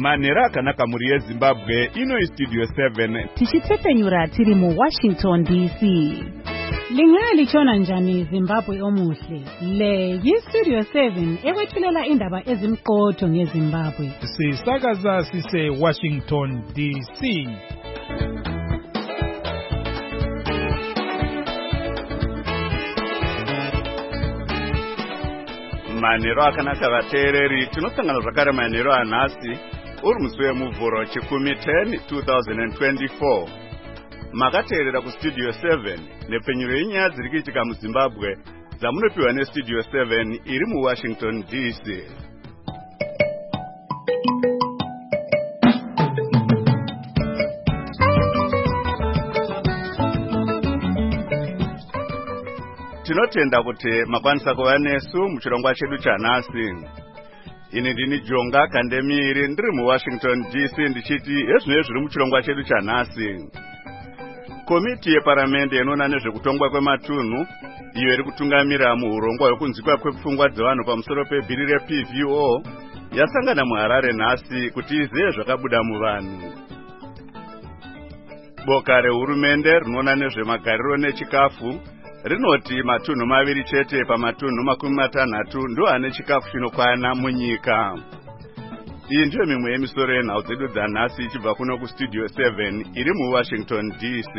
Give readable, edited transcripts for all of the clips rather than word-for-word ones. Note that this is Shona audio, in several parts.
Manera akanaka muri yeZimbabwe ino Studio 7 tichitsepenyura tiri mu Washington DC. Lingalitshona njani Zimbabwe omuhle? Le yi-Studio 7 ekwethulela indaba ezimqotho ngeZimbabwe. Sisakaza sise Washington DC. Manero akanaka vateereri, tinosangana zvakare manero anhasi uri musi wemuvhuro chikumi 10 2024. Makateerera kuStudio 7 nepenyuro yenyaya dziri kuitika muZimbabwe dzamunopiwa neStudio 7 iri muWashington DC. Tinotenda kuti makwanisa kuva nesu muchirongwa chedu chanhasi. Ini ndini Jonga Kandemiri ndiri muWashington DC ndichiti ezvinenge zviri muchirongwa chedu chanhasi. Komiti yeparamende inoona nezvekutongwa kwematunhu iyo iri kutungamira muurongwa hwekunzwikwa kwepfungwa dzevanhu pamusoro pebhiri rePVO yasangana muHarare nhasi kuti izive zvakabuda muvanhu. Boka rehurumende rinoona nezvemagariro nechikafu rinoti matunhu maviri chete pamatunhu 60 ndo ane chikafu chinokwana munyika. Iyi ndiyo mimwe yemisoro yenhau dzedu dzanhasi ichibva kuno kuStudio 7 iri muWashington DC.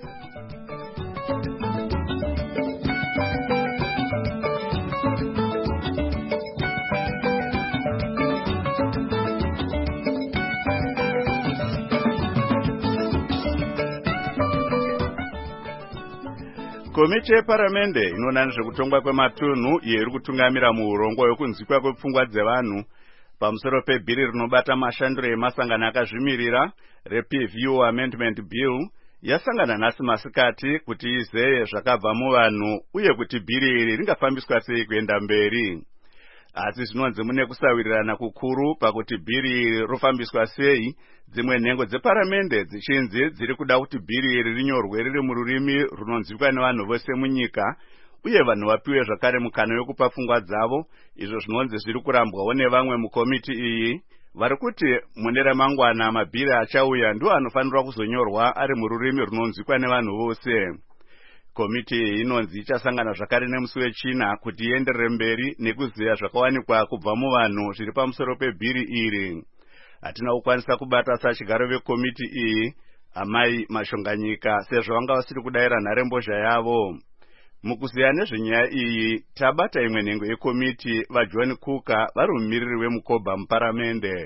Komiti yeparamende inoona nezvekutongwa kwematunhu iyo iri kutungamira muurongwa hwekunzwikwa kwepfungwa dzevanhu pamusoro pebhiri rinobata mashandiro emasangano akazvimirira rePVO Amendment Bill yasangana nhasi masikati kuti izeye zvakabva muvanhu uye kuti bhiri iri ringafambiswa sei kuenda mberi. Asi zvinonzi mune kusawirirana kukuru pakuti bhiri iri rofambiswa sei, dzimwe nhengo dzeparamende dzichinzi dziri kuda kuti bhiri iri rinyorwe riri mururimi runonzwikwa nevanhu vose munyika uye vanhu vapiwe zvakare mukana wekupa pfungwa dzavo, izvo zvinonzi zviri kurambwawo nevamwe mukomiti iyi vari kuti mune ramangwana mabhiri achauya ndiwo anofanirwa kuzonyorwa ari mururimi runonzwikwa nevanhu vose. Komiti iyi inonzi ichasangana zvakare nemusi weChina kuti ienderere mberi nekuziva zvakawanikwa kubva muvanhu zviri pamusoro pebhiri iri. Hatina kukwanisa kubata sachigaro vekomiti iyi Amai Mashonganyika sezvo vanga vasiri kudayira nharembozha yavo. Mukuziya nezvenyaya iyi tabata imwe nhengo yekomiti vaJohn Kuka vari mumiriri weMukoba muparamende.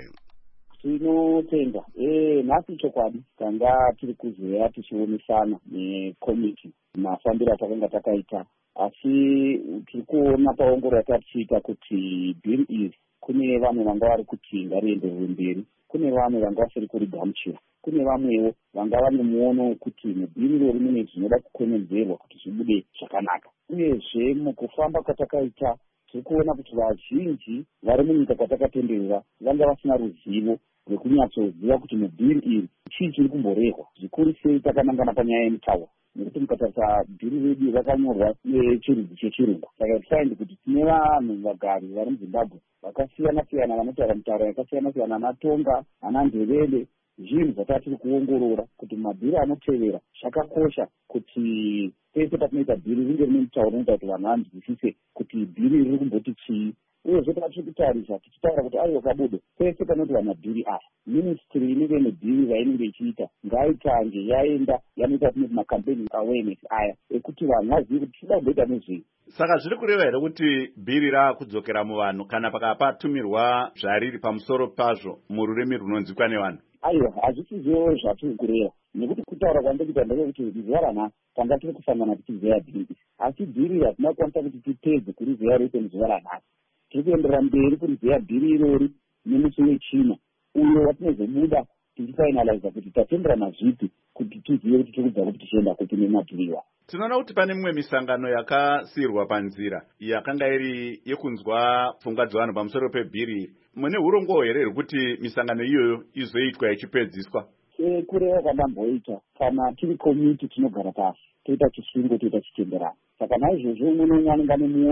Tinotenda nhasi chokwadi tanga tiri kuzoya tichionesana nekomiti mafambiro atakanga takaita, asi tiri kuona paongoro yatatiita kuti bhiri iri kune vamwe vanga vari kuti ngarienderere mberi, kune vamwe vanga vasiri kurigamuchira, kune vamwewo vanga vane muono wekuti mubhiri rori mune zvinoda kukwenenzverwa kuti zvibude zvakanaka. Uyezve mukufamba kwatakaita tiri kuona kuti vazhinji vari munyika kwatakatenderera vanga vasina ruzivo rwekunyatsoziva kuti mubhiri iri chii chiri kumborehwa, zvikuru sei takanangana panyaya yemitauro, nekuti mukatarisa bhiri redu rakanyorwa nechirudzi chechirungu. Saka tisaindi kuti tine vanhu vagari vari muZimbabwe vakasiyana-siyana vanotaura mitauro yakasiyana-siyana, anaTonga, anandevele, zvinhu zvatatiri kuongorora kuti mabhiri anotevera. Zvakakosha kuti pese patinoita bhiri ringe rine mitauro inoita kuti vanhu vanzwisise kuti bhiri riri kumboti chii. Uyezve patiri kutarisa tichitaura kuti aiwa kabudo pese panoti mabhiri aya, ministry inenge ine bhiri rainenge ichiita ngaitange yaenda yanoita kuti macampaign awareness aya ekuti vanhu vazive kuti tinoda kuita nezvei. Saka zviri kureva here kuti bhiri rakudzokera muvanhu kana pakapatumirwa zvariri pamusoro pazvo mururimi runonzwikwa nevanhu? Aiwa, hazvisizvo zvatiri kureva, nekuti kutaura kwandikuita ndezvekuti zuva ranhasi tanga tiri kusangana tichizeya bhiri, asi bhiri hatina kukwanisa kuti tipedze kurizeya rese muzuva ranhasi. Tiri kuenderera mberi kurizeya bhiri irori nemusi weChina uyo watinozobuda tichifinaliza kuti tatenderana zvipi kuti tizive kuti tiri kubva kuti tichienda kupi nemabhiriwa. Tinoona kuti pane mimwe misangano yakasiyirwa panzira yakanga iri yekunzwa pfungwa dzevanhu pamusoro pebhiri. Mune urongo here rwekuti misangano iyoyo izoitwa ichipedziswa? Kureva kwandamboita kana tiri komiti tinogara pasi toita chisungo toita chitenderano. Saka naizvozvo umwe neumwe anenge ane muono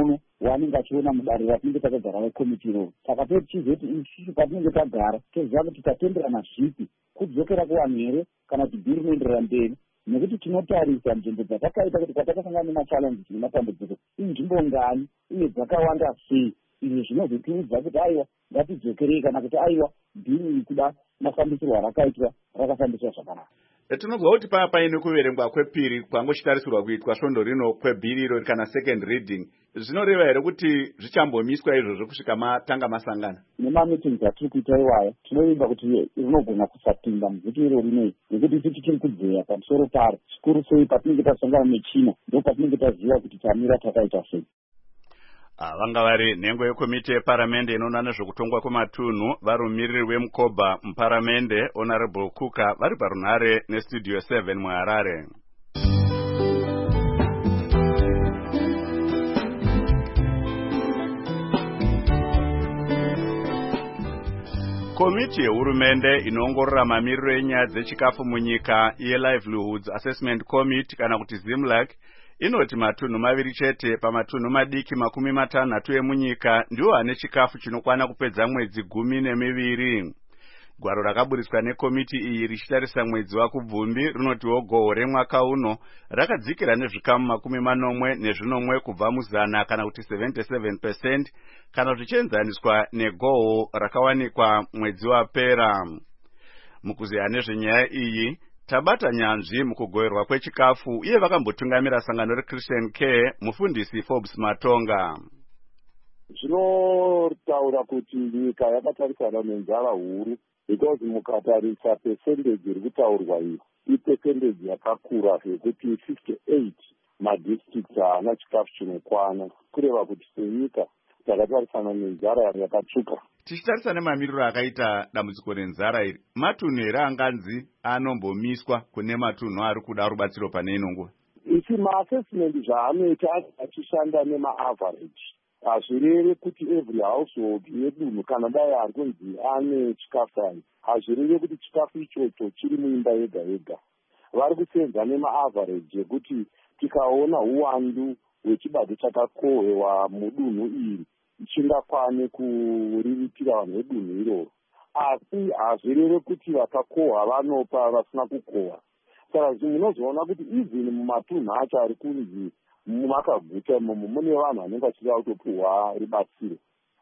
wanenge achiona mudare ratinenge takagara vekomiti iroro. Saka tichizoti isusu patinenge tagara toziva kuti tatenderana zvipi kudzokera kuvanhu here kana kuti bhiri rinoenderera mberi, nekuti tinotarisa nzvimbo dzatakaita kuti kwatakasangana nemachallenges nematambudziko inzvimbo ngani uye dzakawanda sei. Izvi zvinozotiudza kuti aiwa ngatidzokerei kana kuti aiwa bhiri kuda mafambisirwo arakaitwa rakafambiswa zvakanaka. Tinobva kuti paya paine kuverengwa kwepiri kwangochitarisirwa kuitwa svondo rino kwebhiri iro kana second reading, zvinoreva here kuti zvichambomiswa izvozvo kusvika matanga masangana? Nemameetings atiri kuita iwaya tinovimba kuti rinogona kusapinda muvhiki iro rinei, nekuti isu tichiri kudzeya pamusoro paro. Zvikuru sei patinenge tasangana nechina ndo patinenge taziva kuti tamira takaita sei. Vanga vari nhengo yekomiti yeparamende inoona nezvekutongwa kwematunhu vari mumiriri weMukoba muparamende Honorable Kuka vari parunhare nestudio 7 muHarare. Komiti yehurumende inoongorora mamiriro enyaya dzechikafu munyika yeLivelihoods Assessment Committee kana kuti ZIMLAC inoti matunhu maviri chete pamatunhu madiki 60 emunyika ndiwo ane chikafu chinokwana kupedza mwedzi 12. Gwaro rakaburiswa nekomiti iyi richitarisa mwedzi waKubvumbi rinotiwo gohwo remwaka uno rakadzikira nezvikamu 40 kubva muzana kana kuti 77% kana zvichienzaniswa negohwo rakawanikwa mwedzi wapera. Mukuziya nezvenyaya iyi tabata nyanzvi mukugoverwa kwechikafu uye vakambotungamira sangano reChristian Care mufundisi Forbes Matonga. Zvinotaura kuti nyika yakatarisana nenzara huru, because mukatarisa percentage iri kutaurwa iyi ipercentage yakakura zvekuti 58 madistricts haana chikafu chinokwana, kureva kuti senyika takatarisana nenzara yakatsvuka. Tichitarisa nemamiriro akaita dambudziko renzara iri, matunhu here anganzi anombomiswa kune matunhu ari kuda rubatsiro pane ino nguva? Isi maassessment zvaanoita achishanda nemaaverage, hazvireve kuti every household yedunhu kana dai ari kunzi ane chikafu ai, hazvireve kuti chikafu ichocho chiri muimba yega yega. Vari kusenza nemaaverage yekuti tikaona uwandu hwechibage chakakohwewa mudunhu iri chingakwane kuriritira vanhu vedunhu iroro, asi hazvireve kuti vakakohwa vanopa vasina kukohwa. Saka munozoona kuti even mumatunhu acho ari kunzi mumakaguta imomo mune vanhu vanenge vachida kutopiwa rubatsiro.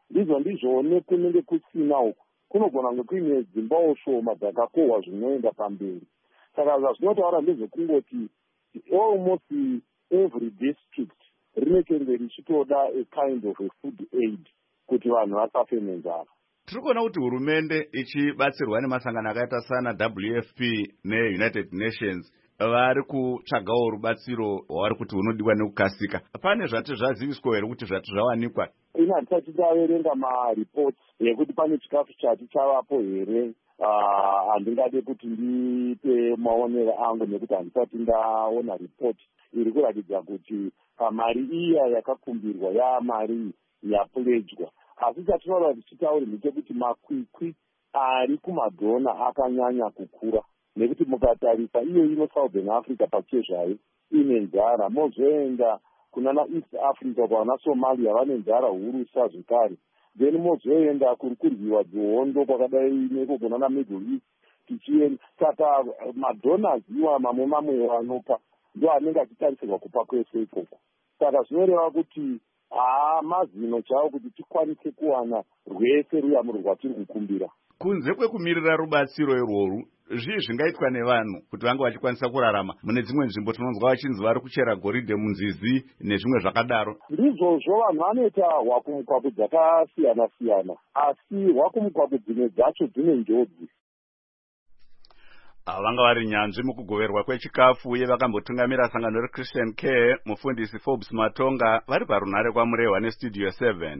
Ndizvo kunenge kusina uku kunogona kunge kuine dzimbawo shoma dzakakohwa zvinoenda pamberi. Saka zvazvinotaura ndezvekungoti almost every district rinenge richitoda a kind of a food aid kuti vanhu vasafe nenzara. Tiri kuona kuti hurumende ichibatsirwa nemasangano akaita sana WFP neUnited Nations vari kutsvagawo rubatsiro hwavari kuti hunodiwa nekukasika. Pane zvati zvaziviswa here kuti zvati zvawanikwa? Ina tisati taverenga mareports yekuti pane chikafu chati chavapo here. Handingade kuti ndipe maonero angu nekuti handisati ndaona report iri kuratidza kuti mari iya yakakumbirwa yaamari yapuledzwa. Asi chatinoda tichitaure ndechekuti makwikwi ari kumadhona akanyanya kukura, nekuti mukatarisa iyo ino Southern Africa pachezvayo ine nzara, mozoenda kunana East Africa kwana Somalia vane nzara huru zvakare, then mozoenda kuri kuryiwa dzihondo kwakadai neko kunana Middle East tichienda. Saka madonors iwa mamwe vanopa ndo anenge achitarisirwa kupa kwese ikoko. Saka zvinoreva kuti mazino chavo kuti tikwanise kuwana rwese ruyamuro rwatiri kukumbira. Kunze kwekumirira rubatsiro irworwu, zvii zvingaitwa nevanhu kuti vange vachikwanisa kurarama mune dzimwe nzvimbo tinonzwa vachinzi vari kuchera goridhe munzizi nezvimwe zvakadaro? Ndizvozvo vanhu vanoita hwakumukwapu dzakasiyana siyana, asi hwakumukwapu dzimwe dzacho dzine njodzi. Vanga vari nyanzvi mukugoverwa kwechikafu uye vakambotungamira sangano reChristian Care mufundisi Forbes Matonga vari parunhare kwamurehwa nestudio 7.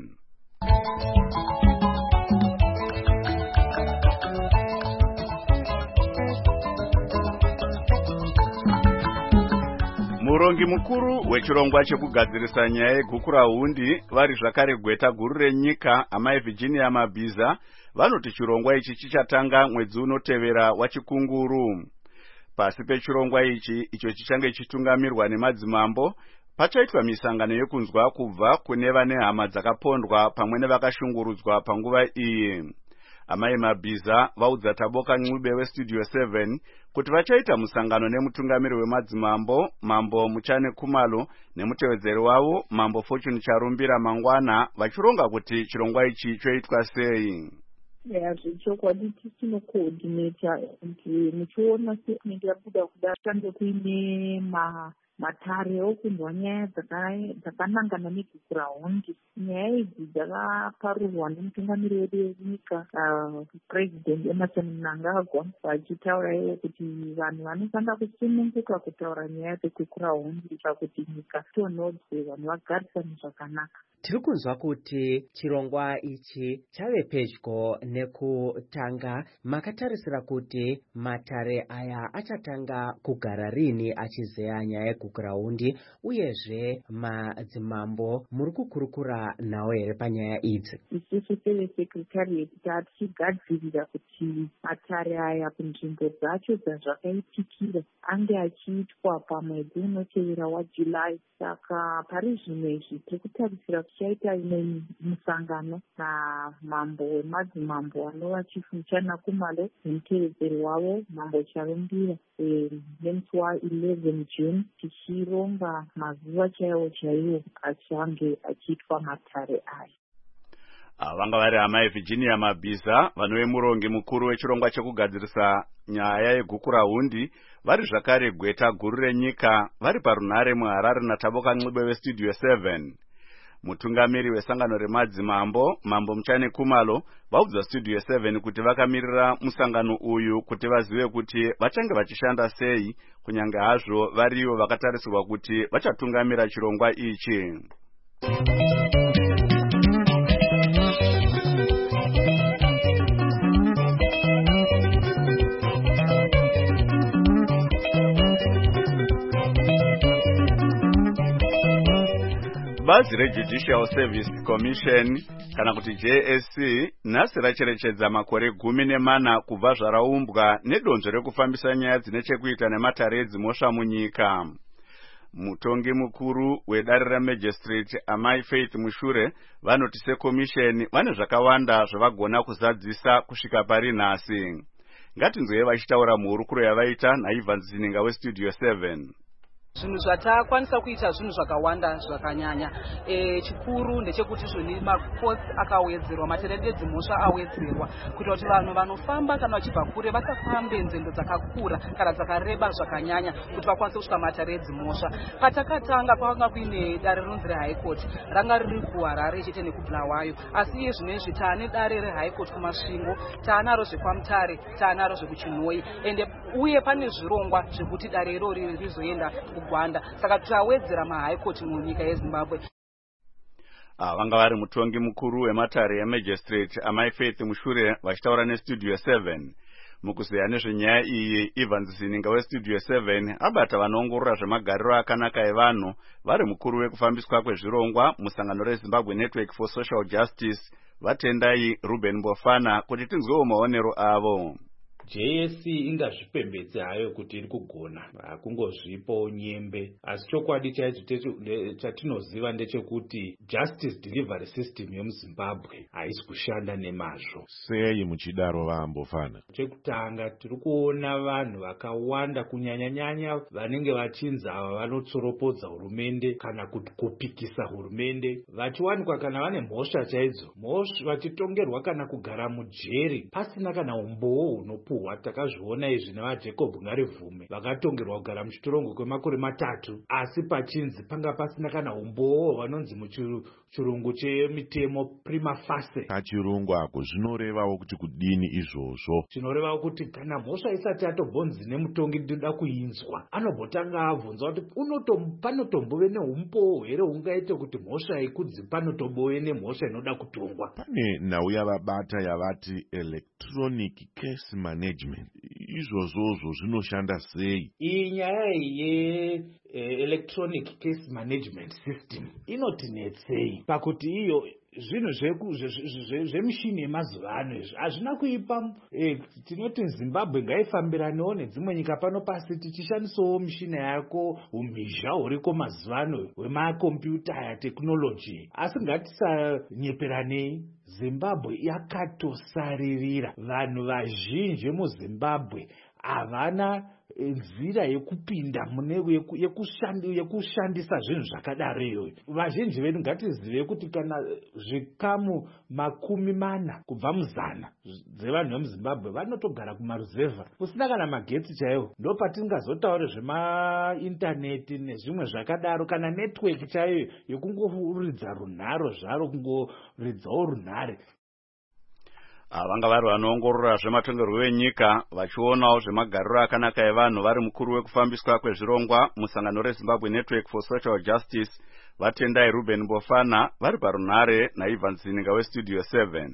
Murongi mukuru wechirongwa chekugadzirisa nyaya yegukurahundi vari zvakare gweta guru renyika amai Virginia Mabhiza vanoti chirongwa ichi chichatanga mwedzi unotevera wachikunguru. Pasi pechirongwa ichi icho chichange chitungamirwa nemadzimambo pachaitwa misangano yekunzwa kubva kune vane hama dzakapondwa pamwe nevakashungurudzwa panguva iyi. Amai Mabhiza vaudza Taboka Ncube weStudio 7 kuti vachaita musangano nemutungamiri wemadzimambo Mambo Muchane Khumalo nemutevedzeri wavo Mambo Fortune Charumbira mangwana vachironga kuti chirongwa ichi choitwa sei. Zvichokwadi tinocoordinata kuti muchiona statement yabuda kuda tange kuine matare okunzwa nyaya dzakanangana neguraundi. Nyaya idzi dzakaparurwa nemutungamiri wedu wenyika President Emmerson Mnangagwa vachitaura ivo kuti vanhu vanofanira kusununguka kutaura nyaya dzeguraundi kuitira kuti nyika tonhodzwe vanhu vagarisane zvakanaka. Tiri kunzwa kuti chirongwa ichi chave pedyo nekutanga. Makatarisira kuti matare aya achatanga kugara rini achizeya nyaya yeguraundi, uyezve madzimambo muri kukurukura nawo here panyaya idzi? Isusu sevesekretarieti tichigadzirira kuti matare aya kunzvimbo dzacho dzazvakaitikira ange achiitwa pamwedzi unotevera waJulayi. Saka pari zvino izvi tiri kutarisira kuchaita imwe musangano namambo wemadzimambo anova Chifu Muchane Khumalo nemutevedzeri wavo Mambo Charumbira nemusi wa11 June tichironga mazuva chaiwo achange achiitwa matare aya. Vanga vari amai Virginia Mabhiza vanove murongi mukuru wechirongwa chekugadzirisa nyaya yegukurahundi, vari zvakare gweta guru renyika, vari parunhare muHarare naTaboka Ncube weStudio 7. Mutungamiri wesangano remadzimambo Mambo Muchane Khumalo vaudza Studio 7 kuti vakamirira musangano uyu kuti vazive kuti vachange vachishanda sei, kunyange hazvo varivo vakatarisirwa kuti vachatungamira chirongwa ichi. Bazi reJudicial Service Commission kana kuti JSC nhasi racherechedza makore 14 kubva zvaraumbwa nedonzvo rekufambisa nyaya dzine chekuita nematare edzimhosva munyika. Mutongi mukuru wedare remagistrate Amai Faith Mushure vanoti sekomisheni vane zvakawanda zvavagona kuzadzisa kusvika pari nhasi. Ngatinzwe vachitaura muhurukuro yavaita naIvan Zininga weStudio 7. Zvinhu zvatakwanisa kuita zvinhu zvakawanda zvakanyanya. Chikuru ndechekuti zvoni makosi akawedzerwa, matare edzimhosva awedzerwa kuti vanhu vanofamba kana vachibva kure vasafambe nzendo dzakakura kana dzakareba zvakanyanya kuti vakwanise kusvika matare edzimhosva. Patakatanga kwanga kuine dare rinonzi reHigh Court ranga riri kuHarare chete nekubulawayo, asi iye zvinezvi taane dare reHigh Court kuMasvingo, taanaro zvekwaMutare, taanaro zvekuChinhoyi, uye pane zvirongwa zvekuti dare irori rizoenda kuGwanda. Saka tawedzera maHigh Court munyika yeZimbabwe. Vanga vari mutongi mukuru wematare emagistrate Amai Faith Mushure vachitaura neStudio 7. Mukuzeya nezvenyaya iyi, Ivan Zininga weStudio 7 abata vanoongorora zvemagariro akanaka evanhu, vari mukuru wekufambiswa kwezvirongwa musangano reZimbabwe Network for Social Justice, vatendai Ruben Mbofana kuti tinzwewo maonero avo. JSC ingazvipembedze hayo kuti iri kugona, hakungozvipo nyembe, asi chokwadi chaicho chatinoziva ndechekuti justice delivery system yemuZimbabwe haisi kushanda nemazvo. Sei muchidaro Mbofana? Chekutanga tiri kuona vanhu vakawanda kunyanya-nyanya vanenge vachinzi ava vanotsoropodza hurumende kana kuti kupikisa hurumende, vachiwanikwa kana vane mhosva chaidzo, vachitongerwa kana kugara mujeri pasina kana umboo hunopuhwa. Takazviona izvi navaJacob Ngarivume vakatongerwa kugara muchitorongo kwemakore 3, asi pachinzi panga pasina kana umboo vanonzi muchirungu chemitemo prima facie. Pachirungu ako zvinorevawo kuti kudini izvozvo? Zvinorevawo kuti kana mhosva isati yatobvonzi nemutongi ndinoda kuinzwa, anobhotanga abvunza kuti panotombove neumboo here ungaite kuti mhosva ikudzi panotombove nemhosva inoda kutongwa. Pane nhau yavabata yavati electronic case management. Izvozvozvo zvinoshanda sei? Iyi nyaya ye electronic case management system inotinetsei pakuti iyo zvinhu zvemishini yemazuva ano izvi hazvina kuipa. Tinoti Zimbabwe ngaifambiranewo nedzimwe nyika pano pasi tichishandisawo mishina yako umhizha huriko mazuva ano hwemakombiyuta yateknoloji. Asi ngatisanyeperanei, Zimbabwe yakatosaririra. Vanhu vazhinji muZimbabwe havana nzira yekupinda yekushandisa zvinhu zvakadaro. Vazhinji vedu ngatizive kuti kana zvikamu 40 kubva muzana dzevanhu vemuZimbabwe vanotogara kumaruzevha kusina kana magetsi chaiwo. Ndo patingazotaura zvemaintaneti nezvimwe zvakadaro, kana network chaiyo yekungoridza runharo zvaro, kungoridzawo runhare. Vanga vari vanoongorora zvematongerwo enyika vachionawo zvemagariro akanaka evanhu vari mukuru wekufambiswa kwezvirongwa musangano reZimbabwe Network for Social Justice vatendai Ruben Bofana vari parunhare naIvan Zininga weStudio 7.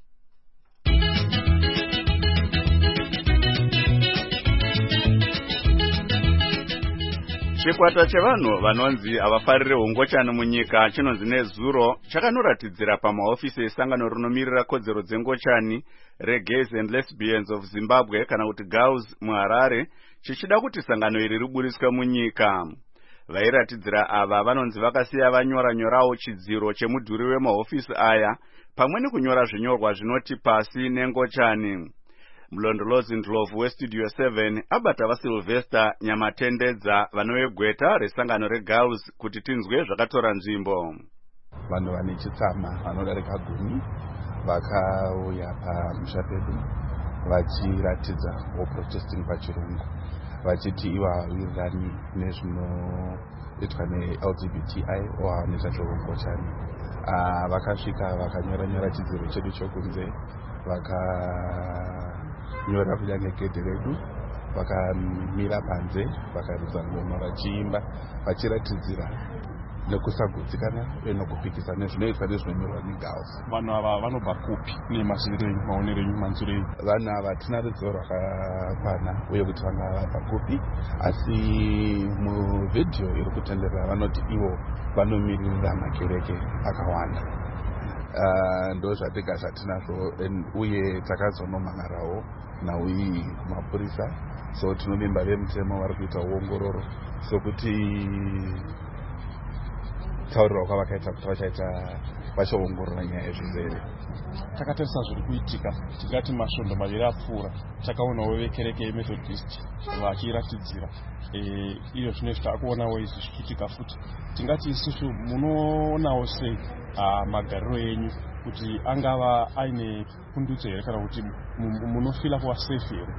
Chikwata chevanhu vanonzi havafarire hongochani munyika chinonzi nezuro chakanoratidzira pamahofisi esangano rinomirira kodzero dzengochani reGays and Lesbians of Zimbabwe kana kuti GALZ muHarare, chichida kuti sangano iri riburiswe munyika. Vairatidzira ava vanonzi vakasiya vanyora-nyorawo chidziro chemudhuri wemahofisi aya pamwe nekunyora zvinyorwa zvinoti pasi nengochani. Mlondolozi Ndlovu weStudio 7 abata vaSylvester Nyamatendedza vanovegweta resangano reGALZ kuti tinzwe zvakatora nzvimbo. Vanhu vane chitsama vanodarika 10 vakauya pamusha pedu vachiratidza protesting pachirungu vachiti ivo hawawirirani nezvinoitwa neLGBTI vanoita zvehongochani. Vakasvika vakanyora chidziro chedu chokunze, vakanyora kunyange gedhe redu, vakamira panze vakaridza ngoma vachiimba vachiratidzira nekusagutsikana uye nekupikisa nezvinoitwa nezvinonyorwa neGALZ. Vanhu ava vanobva kupi nemaziviro enyu, maonero enyu, manzuro enyu? Vanhu ava tina ruzivo rwakakwana uye kuti vanga vabva kupi, asi muvhidhiyo iri kutenderera vanoti ivo vanomiririra makereke akawanda. Ndo zvatega zvatinazvo uye takazonomhangarawo nauyi kumapurisa, so tinovimba vemutemo vari kuita uongororo sokuti taurira kwavakaita kuti vachaongorora nyaya yezvirwere. Takatarisa zviri kuitika, tingati masvondo maviri apfuura takaonawo vekereke yeMethodist vachiratidzira iyo zvinoizvi taakuonawo izvi zvichiitika futi. Tingati isusu munoonawo sei magariro enyu kuti angava aine pundutso here kana kuti munofila kuva safe here?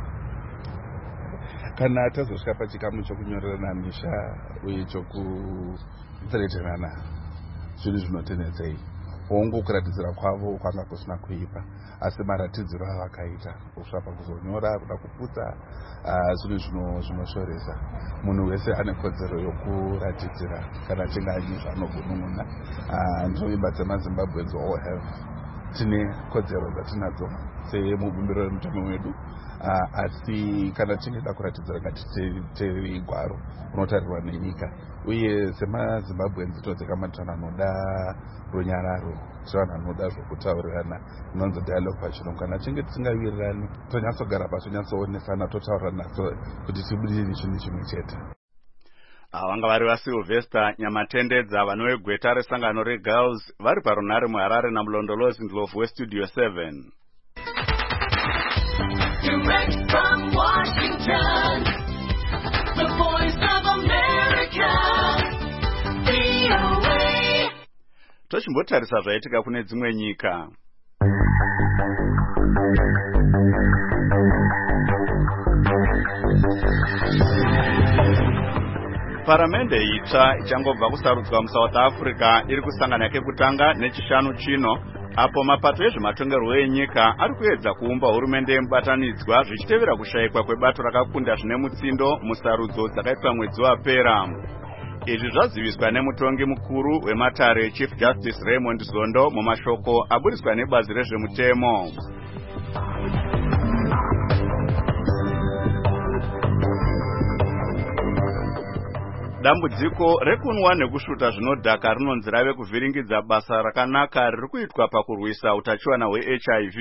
Kana tazosvika pachikamu chokunyorerana misha uye chokutsereterana zvinhu zvinotendedzei, hongu kuratidzira kwavo kwanga kusina kuipa, asi maratidziro avakaita kusvapa kuzonyora kuda kuputsa zvinhu zvinoshoresa. Munhu wese ane kodzero yokuratidzira kana chinganyi zvanogunun'una. Nzvimbo dzemaZimbabweans all have tine kodzero dzatinadzo semubumbiro remutemo wedu, asi kana tingeda kuratidzira ngatiteerere igwaro unotarirwa nenyika, uye semaZimbabweans todzeka matana anoda runyararo, sevanhu vanoda zvokutaurirana, inonzi dialogue pachirungu. Kana tinge tisingawirirani tonyatsogara pasi tonyatsoonesana totaurirana kuti tibudirire chinhu chimwe chete. Vanga vari vaSylvester Nyamatendedza vanovegweta resangano reGALZ vari parunhare muHarare namulondolozi Ndlovu weStudio 7. Direct from Washington, the voice of America, VOA. Tochimbotarisa zvaitika kune dzimwe nyika. Paramende itsva ichangobva kusarudzwa muSouth Africa iri kusangana kekutanga nechishanu chino, apo mapato ezvematongerwo enyika ari kuedza kuumba hurumende yemubatanidzwa zvichitevera kushayikwa kwebato rakakunda zvine mutsindo musarudzo dzakaitwa mwedzi wapera. Izvi zvaziviswa nemutongi mukuru wematare Chief Justice Raymond Zondo mumashoko aburiswa nebazi rezvemutemo. Dambudziko rekunwa nekusvuta zvinodhaka rinonzi rave kuvhiringidza basa rakanaka riri kuitwa pakurwisa utachiwana hwe-HIV.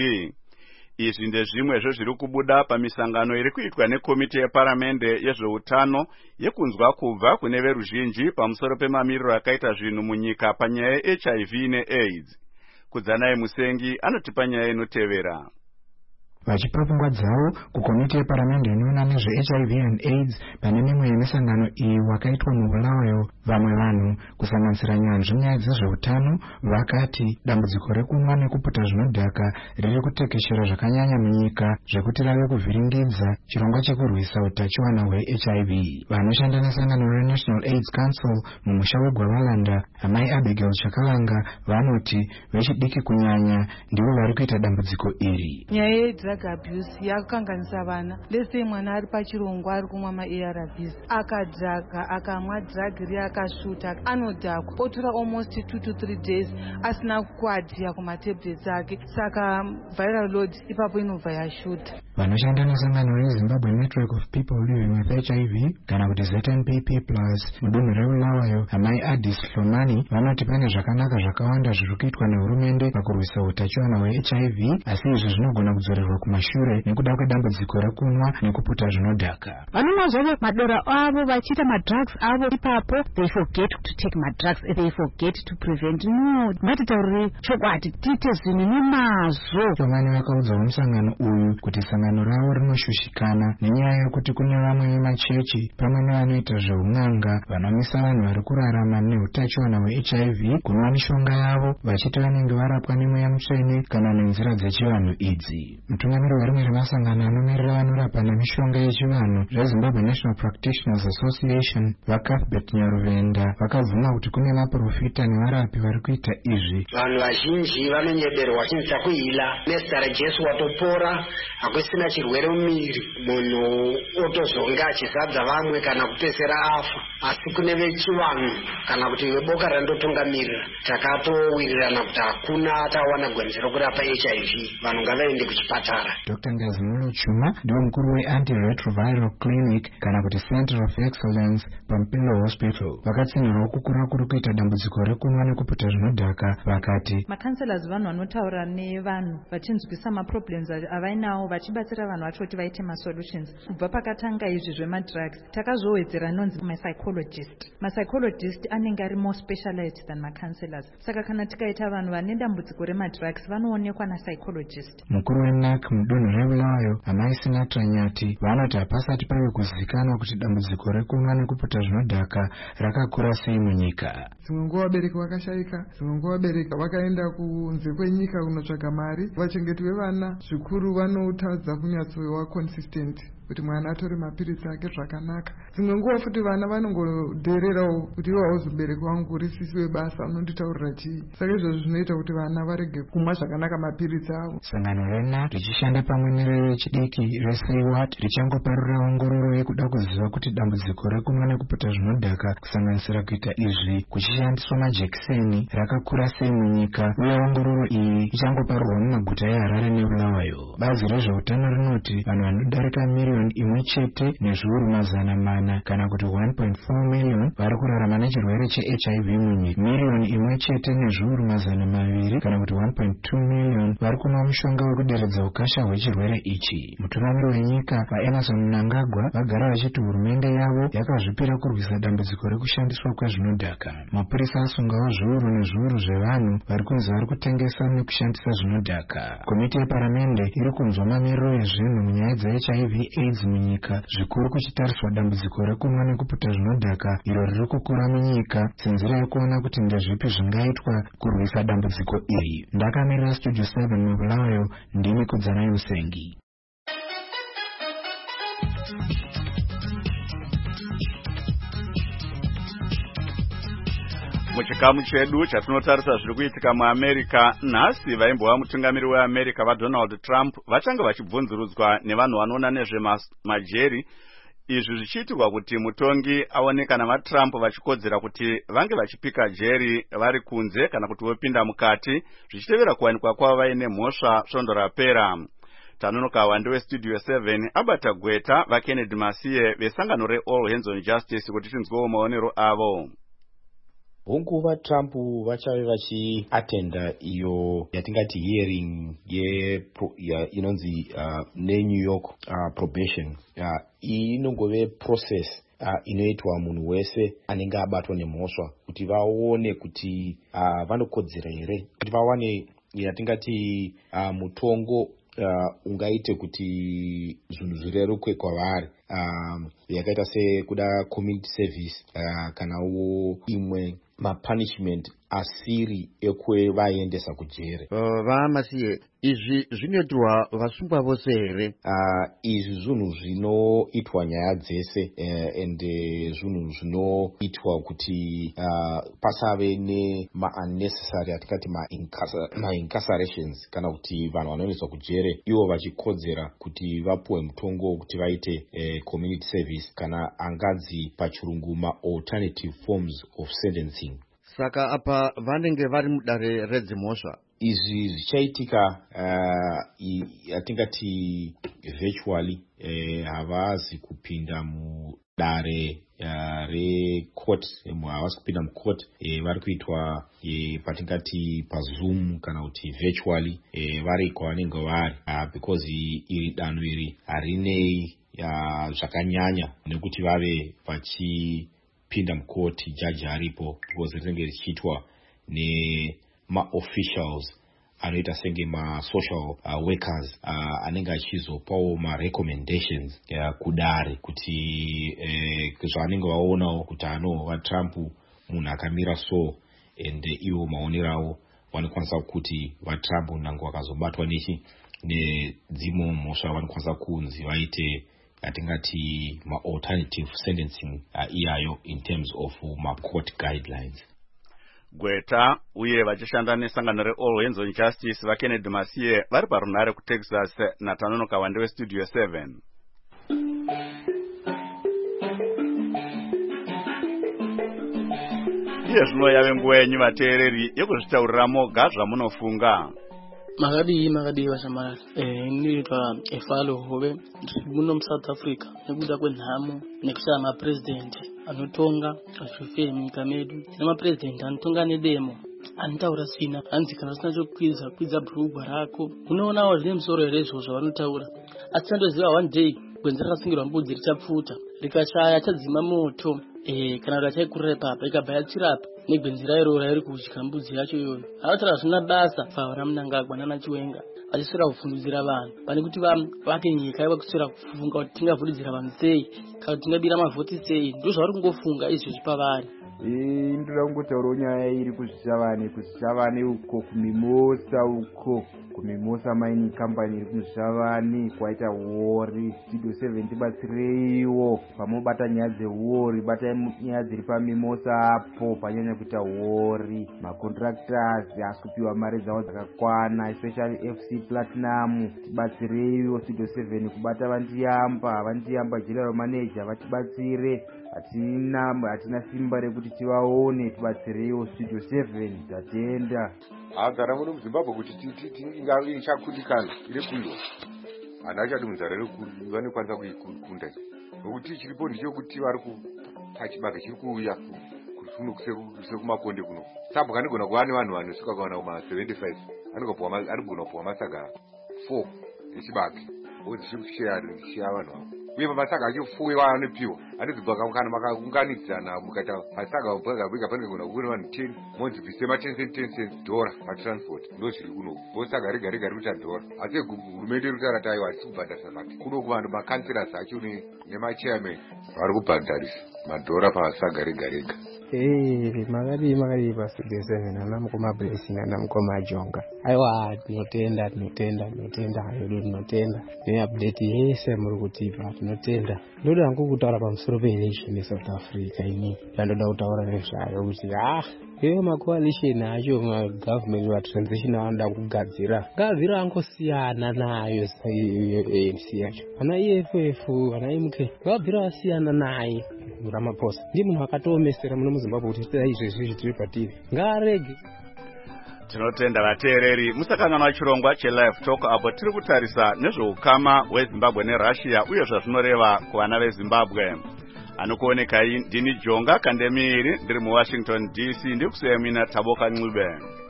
Izvi ndezvimwe zvezviri kubuda pamisangano iri kuitwa nekomiti yeparamende yezveutano yekunzwa kubva kune veruzhinji pamusoro pemamiriro akaita zvinhu munyika panyaya ye-HIV ne-AIDS. Kudzanai Musengi anotipa nyaya inotevera. Vachipa pfungwa dzavo kukomiti yeparamende inoona nezve-HIV and AIDS pane mimwe yemisangano iyi wakaitwa mubulawayo, vamwe vanhu kusanganisira nyanzvi nyaya dzezveutano vakati dambudziko rekunwa nekuputa zvinodhaka riri kutekeshera zvakanyanya munyika zvekuti rave kuvhiringidza chirongwa chekurwisa utachiwana hwe-HIV. Vanoshanda nesangano reNational AIDS Council mumusha weGwavalanda, amai Abigail Chakalanga, vanoti vechidiki kunyanya ndivo vari kuita dambudziko iri. Nyaya drug abuse yakakanganisa vana. Let's say mwana ari pachirongwa ari kumwa ma-ARVs akadhaga akamwa drug iri akasvuta anodhakwa otora almost 2 to 3 days asina kuadhiya kumatablets ake, saka viral load ipapo inobva yashuta. Vanoshanda nesangano reZimbabwe Network of People Living with HIV kana kuti ZNPP Plus mudunhu reBulawayo, amai Addis Hlomani vanoti pane zvakanaka zvakawanda zviri kuitwa nehurumende pakurwisa utachiwana hwe-HIV, asi izvi zvinogona kudzorerwa kumashure nekuda kwedambudziko rekunwa nekuputa zvinodhaka. Vanonwa zvavo madora avo vachiita madrugs avo ipapo they forget to take madrugs, they forget to prevent. No, ngatitaurire chokwadi tiite zvinhu nemazvo. Hlomani vakaudzawo musangano uyu kuti sangano ravo rinoshushikana nenyaya yekuti kune vamwe vemachechi pamwe nevanoita zveun'anga vanomisa vanhu vari kurarama neutachiwana hwe-HIV kunwa mishonga yavo vachiti vanenge varapwa nemweya mutsvene kana nenzira dzechivanhu idzi. Mutungamiri werimwe remasangano anomirira vanorapa nemishonga yechivanhu reZimbabwe National Practitioners Association, vaCuthbert Nyaruvenda, vakabvuma kuti kune maprofita nevarapi vari kuita izvi. Vanhu vazhinji vanonyeberwa chinhu chakuhila nezita raJesu watopora, hakusina chirwere mumiri, munhu otozonga achizadza vamwe kana kupedzera afa. Asi kune vechivanhu kana kuti veboka randotungamirira takatowirirana kuti hakuna atawana gwenzi rokurapa HIV, vanhu ngavaende kuchipatara. Dr. Ngazimiro Chuma ndiwo mukuru we-Antiretroviral Clinic kana kuti Center of Excellence paMpilo Hospital. Vakatsinhirawo kukura kuri kuita dambudziko rekunwa nekuputa zvinodhaka, vakati makanselas vanhu vanotaura nevanhu vachinzwisa maproblems avainawo vachibatsira vanhu vacho kuti vaite masolutions. Kubva pakatanga izvi zvemadrugs takazowedzera nonzi mapsychologist. Mapsychologist anenge ari more specialized than makanselas, saka kana tikaita vanhu vane dambudziko remadrugs vanoonekwa napsychologist. Mukuru weNAC mudunhu reBulawayo, amai Sinatra Nyati, vanoti hapasati pave kuzivikanwa kuti dambudziko rekunwa nekuputa zvinodhaka rakakura sei munyika. Dzimwe nguva vabereki vakashayika, dzimwe nguva vabereki vakaenda kunze kwenyika kunotsvaga mari. Vachengeti vevana zvikuru vanotadza kunyatsova consistent kuti mwana atore mapiritsi ake zvakanaka. Dzimwe nguva futi vana vanongodhererawo kuti iwo hauzobereki wangu risisiwe basa unonditaurira chii. Saka izvozvo zvinoita kuti vana varege kumwa zvakanaka mapiritsi avo. Sangano reNAC richishanda pamwe nerechidiki reSayWhat richangoparura ongororo yekuda kuziva kuti dambudziko rekunwa nekuputa zvinodhaka kusanganisira kuita izvi kuchishandiswa majekiseni rakakura sei munyika, uye ongororo iyi ichangoparurwa mumaguta eHarare neBulawayo. Bazi rezveutano rinoti vanhu vanodarika milioni imwe chete nezviuru mazana mana kana kuti 1.4 million vari kurarama nechirwere cheHIV munyika. Milioni imwe chete nezviuru mazana maviri kana kuti 1.2 million vari kunwa mushonga wekuderedza ukasha hwechirwere ichi. Mutungamiri wenyika vaEmerson Mnangagwa vagara vachiti hurumende yavo yakazvipira kurwisa dambudziko rekushandiswa kwezvinodhaka. Mapurisa asungawo zviuru nezviuru zvevanhu vari kunzi vari kutengesa nekushandisa zvinodhaka. Komiti yeparamende iri kunzwa mamiriro ezvinhu munyaya dzeHIV AIDS munyika, zvikuru kuchitariswa dambudziko rekunwa nekuputa zvinodhaka iro riri kukura munyika senzira yekuona kuti ndezvipi zvingaitwa kurwisa dambudziko iri. Ndakamirira Studio 7 muBulawayo, ndini Kudzanai Musengi. Muchikamu chedu chatinotarisa zviri kuitika muAmerica nhasi, vaimbova mutungamiri weAmerica vaDonald Trump vachanga vachibvunzurudzwa nevanhu vanoona nezvemajeri, izvi zvichiitirwa kuti mutongi aone kana vaTrump vachikodzera kuti vange vachipika jeri vari kunze kana kuti vopinda mukati, zvichitevera kuwanikwa kwavo vaine mhosva svondo rapera. Tanonoka wande westudio 7 abata Gweta vaKennedy Masiye vesangano reAll Hands on Justice kuti tinzwewo maonero avo. Hunguva Trump vachave vachiatenda iyo yatingati hearing inonzi neNew York probation. Inongove process inoitwa munhu wese anenge abatwa nemhosva kuti vaone kuti vanokodzera here kuti vawane yatingati mutongo ungaite kuti zvinhu zvireruke kwavari, yakaita sekuda community service kanawo imwe mapunishment asiri ekwevaendesa kujere. Masiye, izvi zvinoitirwa vasungwa vose here? Izvi zvinhu zvinoitwa nyaya dzese ende zvinhu zvinoitwa kuti pasave nema-unnecessary atikati ma-incarcerations kana kuti vanhu vanoendeswa kujere ivo vachikodzera kuti vapuwe mutongo kuti vaite community service kana anganzi pachirungu ma-alternative forms of sentencing. Saka apa vanenge vari mudare redzimhosva. Izvi zvichaitika yatingati virtually, havazi kupinda mudare recourt, havasi kupinda mucourt, vari kuitwa patingati paZoom kana kuti virtually, vari kwavanenge vari because iri danho iri harinei zvakanyanya nekuti vave vachipinda mukoti jaji aripo, because rinenge richiitwa nema-officials anoita senge ma-social workers anenge achizopawo ma-recommendations kudare kuti zvavanenge vaonawo kuti vaTrump munhu akamira so ende ivo maonerawo vanokwanisa kuti vaTrump nange vakazobatwa nedzimwe mhosva vanokwanisa kunzi vaite atingati ma-alternative sentencing iyayo in terms of ma-court guidelines. Gweta uye vachishanda nesangano reAll Hands on Justice vaKennedy Masiye vari parunhare kuTexas naTanonoka wande westudio 7. Iye zvino yave nguva yenyu vateereri yekuzvitaurira moga zvamunofunga. Makadi vashamari. Ndinoitwa Efalo Hove muno muSouth Africa nekuda kwenhamo nekushaya mapresident anotonga azvifei munyika medu. Namapresident anotonga nedemo anotaura svina anzi kana usina chokwidza bhurugwa rako. Unoonawo zvine musoro here izvozvo vanotaura. Asi tandoziva one day gwenzi rakasungirwa mbudzi richapfuta rikashaya chadzima moto kana rachaikurira ipapa ikabva yachirapa negwenzi rairo rairi kudya mbudzi yacho iyoyo. Havataura zvina basa pfava raMnangagwa nanaChiwenga vachiswera kufundudzira vanhu pane kuti vake nyika iva kuswera kufunga kuti tingavhuridzira vanhu sei kana kuti tingabira mavhoti sei. Ndozvavari kungofunga izvozvi pavari. Ndoda kungotaurawo nyaya iri kuzvishavane uko kumimosa uko kumimosa mining company iri kuzvishavane kwaita wori. Studio 7 tibatsireiwo pamobata nyaya dzewori, batai nyaya dziri pamimosa apo panyanya kuita wori. Macontractors hasi kupiwa mari dzavo dzakakwana, especially FC Platinum. Tibatsireiwo Studio 7 kubata vandiyamba general manager vatibatsire. Hatina simba rekuti tivaone, tibatsireiwo Studio 7 tatenda. Agara muno muZimbabwe kuti ichakutikana iri kuiwa hana achadi munzara vanokwanisa kuikunda nokuti chiripo ndechekuti vari pachibage chiri kuuya kuno sekumakonde kuno. Trump kanigona kuva nevanhu vanosvika kuwana kuma-75 anigona kupuwa masaga 4 echibage ozichikusheya vanhu avo uye pamasaga achifuwe vaanopiwa anozibva kana makaunganidzana mukaita masaga bwega panogona kuva vanhu 10 monzi bvise $10 patransport ndozviri kuno vosaga rega rikuita $. Asi hurumende iri kutaura kuti aiwa hatisi kubhadharisa zvake kuno kuvanhu makansilas acho nemachairman vari kubhadharisa $, pasaga rega. Makadi paStudio 7 ana mukoma Blessing ana mukoma Jonga. Aiwa tinotenda hayo tinotenda. Neupdate yese muri kutipa tinotenda. Ndoda hangu kutaura pamusoro peelection eSouth Africa ini. Ndoda kutaura nezvayo kuti iyo macoalition acho magovernment watransition anoda kugadzira. Ngavira angosiyana nayo ANC yacho. Ana EFF, ana MK. Ngavira asiyana naye. Ramaphosa ndi munhu akatoomesera muno muZimbabwe kuti izvezvi zvitiri patiri ngarege. Tinotenda vateereri musakanganwa chirongwa chelive talk apo tiri kutarisa nezveukama hweZimbabwe neRussia uye zvazvinoreva kuvana veZimbabwe. Anokuonekai ndini Jonga Kandemiri ndiri muWashington DC ndikusiyamina Taboka Ncube.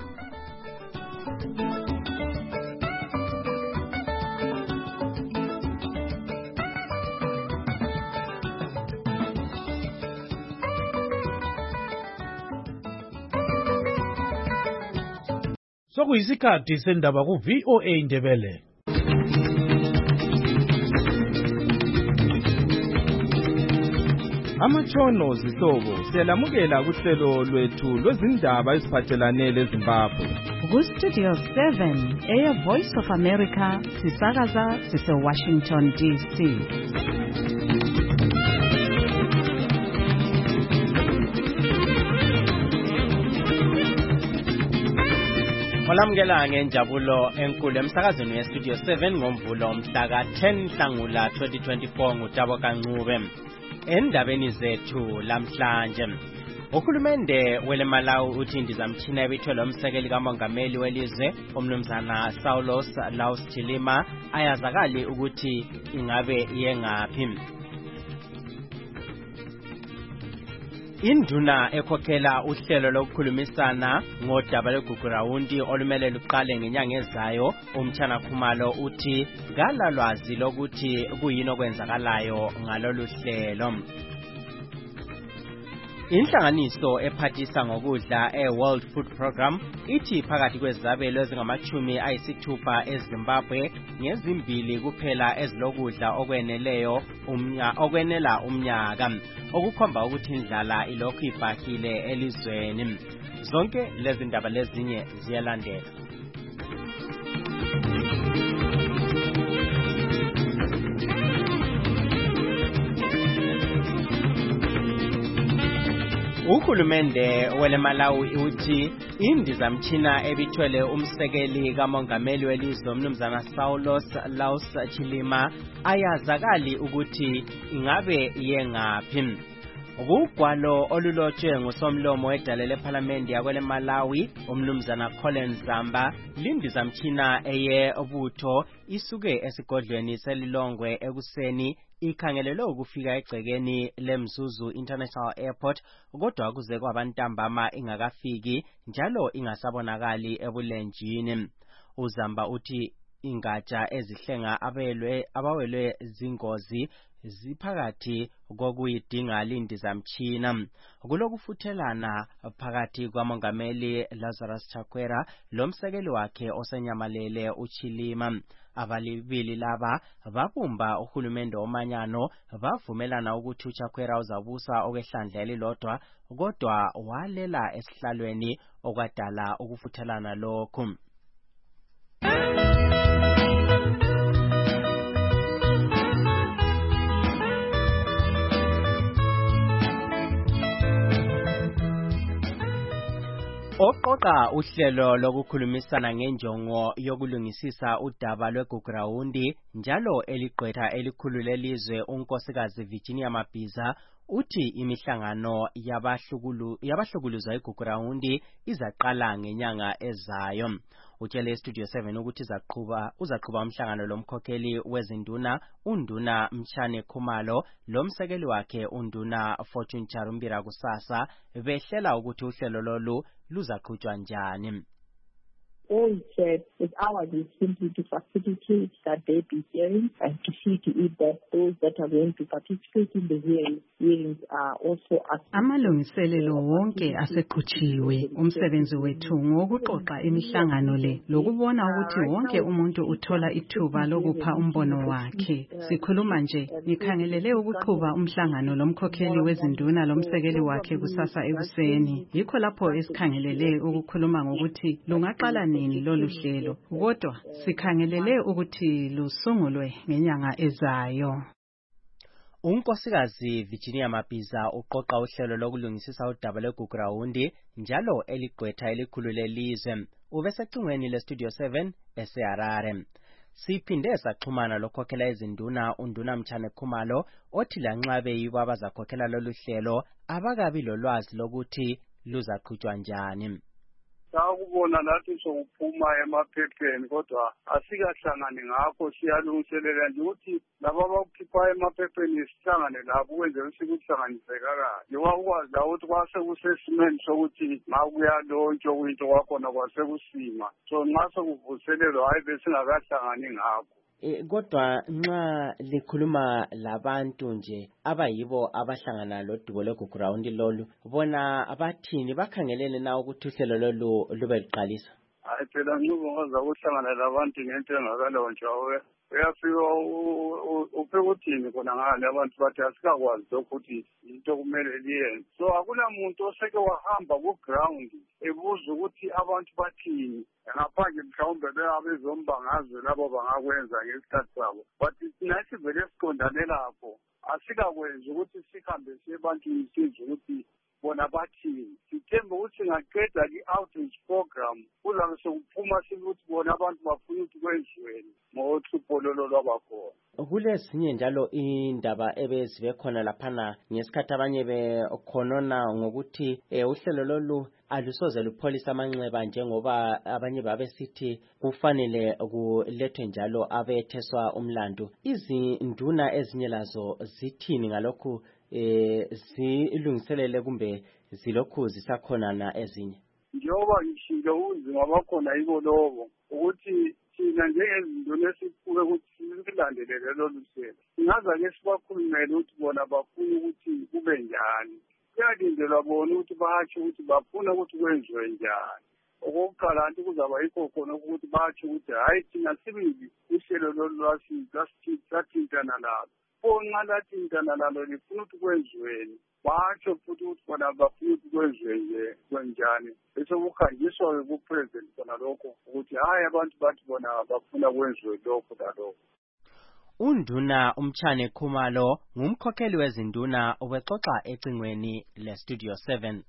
Sokuyisikhathi sendaba ku-VOA Indebele. Amatshono zihlobo siyalamukela kuhlelo lwethu lwezindaba eziphathelane leZimbabwe. Ku-Studio 7 Air Voice of America sisakaza sise-Washington DC. Olamukela ngenjabulo enkulu emsakazweni weStudio 7 ngomvulo mhla ka-10 Nhlangula 2024 nguTaboka Ncube. Endabeni zethu lamhlanje, uhulumende weleMalawi uthi indizamtshina ebithwele umsekeli kamongameli welizwe umnumzana Saulos Laus Chilima ayazakali ukuthi ingabe yengaphi. Induna ekhokhela uhlelo lokukhulumisana ngodaba lweGugurawundi olumele luqale ngenyanga ezayo uMtshana Khumalo uthi kalalwazi lokuthi kuyini okwenzakalayo ngalolu hlelo. Inhlanganiso ephathisa ngokudla eWorld Food Program ithi phakathi kwezabelo ezingama-60 eZimbabwe ngezimbili kuphela ezilokudla okwenela umnyaka, okukhomba ukuthi indlala ilokhu ibhahile elizweni. Zonke lezi ndaba lezinye ziyalandela. Uhulumende weleMalawi uthi indizamtshina ebithwele umsekeli kamongameli welizwe umnumzana Saulos Laus Chilima ayazakali ukuthi ingabe yengaphi. Ugwalo olulotshwe ngusomlomo wedale lephalamende yakweleMalawi umnumzana Colin Zamba lindizamtshina eyebutho isuke esigodlweni selilongwe ekuseni ikhangelelwe ukufika egcekeni leMzuzu International Airport, kodwa kuze kwabantambama ingakafiki njalo ingasabonakali ebulenjini. uZamba uthi ingatsha ezihlenga abawelwe zingozi ziphakathi kokuyidinga lindizamtshina. Kulokufuthelana phakathi kwamongameli Lazarus Chakwera lomsekeli wakhe osenyamalele uChilima. Abalibili laba babumba uhulumende omanyano bavumelana ukuthi uChakwera uzabusa okwehlandla elilodwa, kodwa walela esihlalweni okwadala ukufuthelana lokhu. Oqoqa uhlelo lokukhulumisana ngenjongo yokulungisisa udaba lweGugurawundi njalo eligqwetha elikhulu lelizwe unkosikazi Virginia Mabhiza uthi imihlangano yabahlukuluzwa iGugurawundi izaqala ngenyanga ezayo. Utshele iStudio 7 ukuthi uzaqhuba umhlangano lomkhokheli wezinduna uNduna Mtshana Khumalo lomsekeli wakhe uNduna Fortune Charumbira kusasa behlela ukuthi uhlelo lolu luzaqhutshwa njani. All he said is ours is simply to facilitate that there be hearings and to see to it that those that are going to participate in the hearings are also asked. Amalungiselelo wonke aseqhutshiwe. Umsebenzi wethu ngokuqoqa imihlangano le lokubona ukuthi wonke umuntu uthola ithuba lokupha umbono wakhe. Sikhuluma nje ngikhangelele ukuqhuba umhlangano lomkhokheli wezinduna lomsekeli wakhe kusasa ekuseni. Yikho lapho esikhangelele ukukhuluma ngokuthi lungaqala nini lolu hlelo, kodwa sikhangelele ukuthi lusungulwe ngenyanga ezayo. Unkosikazi Virginia Mabhiza uqoqa uhlelo lokulungisisa udaba lweGugurawundi njalo eligqwetha elikhulu lelizwe. Ubesecingweni leStudio 7 eseHarare. Siphinde saxhumana lokhokhela izinduna uNduna Mtshana Khumalo othi lanxabe yibo abazakhokhela lolu hlelo abakabi lolwazi lokuthi luzaqhutshwa njani. sakubona lathi sokuphuma emaphepheni kodwa asikahlangani ngakho siyalungiselela nje ukuthi laba abakukhipha emaphepheni sihlangane labo ukwenzela ukuthi kuhlanganiseka kahle njengoba ukwazi la ukuthi kwase kusesimeni sokuthi makuyalontshwa kuyinto kwakhona kwase kusima so nxa sekuvuselelwa hayi besingakahlangani ngakho. Kodwa nxa likhuluma labantu nje abayibo abahlangana lodubo lweGugurawundi lolu bona abathini bakhangelene na ukuthi uhlelo lolu lube liqalisa? Hayi phela ncubo ngoza kuhlangana labantu ngento engakalonjwa uyafika ufika uthini khona ngale abantu bathi asikakwazi lokho ukuthi into kumele liyenze so akunamuntu oseke wahamba ku-ground ebuza ukuthi abantu bathini ngaphandle mhlawumbe bezombangazwe labo bangakwenza ngesikhathi sabo but nathi vele siqondane lapho asikakwenzi ukuthi sihambe siye ebantwini sizwe ukuthi bona bathini sithembe ukuthi singaqeda i-outreach program kuzabe sokuphuma sikuthi bona abantu bafuna ukuthi kwenziweni ngohlupho lolo lwabakhona. Kulezinye njalo indaba ebezibe khona laphana ngesikhathi abanye bekhonona ngokuthi uhlelo lolu alusoze lupholisa amanxeba njengoba abanye babesithi kufanele kulethwe njalo abetheswa umlando. Izinduna ezinye lazo zithini ngalokhu zilungiselele kumbe zilokhu zisakhona na ezinye? Njengoba ngishilo unzima bakhona yibo lobo ukuthi thina njengezinduna esiphuke ukuthi silandelele lolu hlelo singaza-ke sibakhulumele ukuthi bona bafuna ukuthi kube njani kuyalindelwa bona ukuthi batsho ukuthi bafuna ukuthi kwenziwe njani. Okokuqala nti kuzaba yikho khona ukuthi batsho ukuthi hhayi thina sibili uhlelo lolu lathintana lalo nxa lathintana lalo lifuna ukuthi kwenziweni batsho futhi ukuthi bona bafuna ukuthi kwenziwe nje kwenjani bese kukhanjiswa-ke kupresident khona lokho ukuthi hhayi abantu bathi bona bafuna kwenziwe lokho lalokho. Unduna Umtshane Khumalo ngumkhokheli wezinduna ubexoxa ecingweni leStudio 7.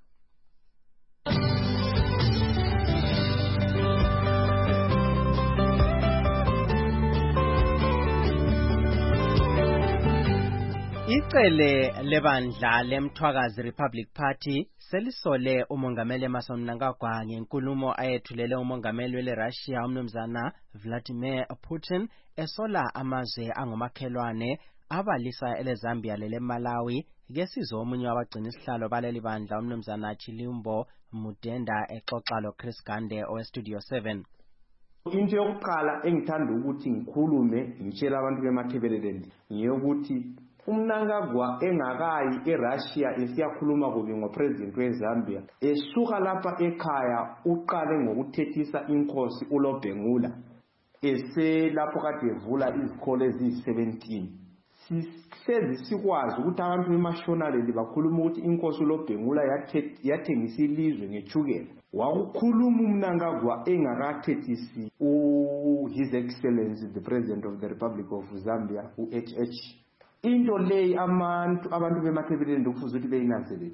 Icele lebandla leMthwakazi Republic Party selisole umongameli Emmerson Mnangagwa ngenkulumo ayethulele umongameli weRussia umnumzana Vladimir Putin esola amazwe angomakhelwane abalisa eleZambia leleMalawi ngesizo omunye wabagcina isihlalo baleli bandla umnumzana Chilimbo Mudenda exoxa loChris Gande oweStudio 7. Into yokuqala engithanda ukuthi ngikhulume ngitshela abantu bemathebeleleni ngiyokuthi uMnangagwa engakayi eRussia esiyakhuluma kubi ngopresident weZambia esuka lapha ekhaya uqale ngokuthethisa inkosi uLobhengula eselapho kade evula izikole eziyi-17 sihlezi sikwazi ukuthi abantu bemashonaleli bakhuluma ukuthi inkosi uLobhengula yathengisa ilizwe ngethukela wakukhuluma uMnangagwa engakathethisi His Excellency the President of the Republic of Zambia uHH. Into leyi abantu bemathebeleni ukufuza ukuthi beyinanzelele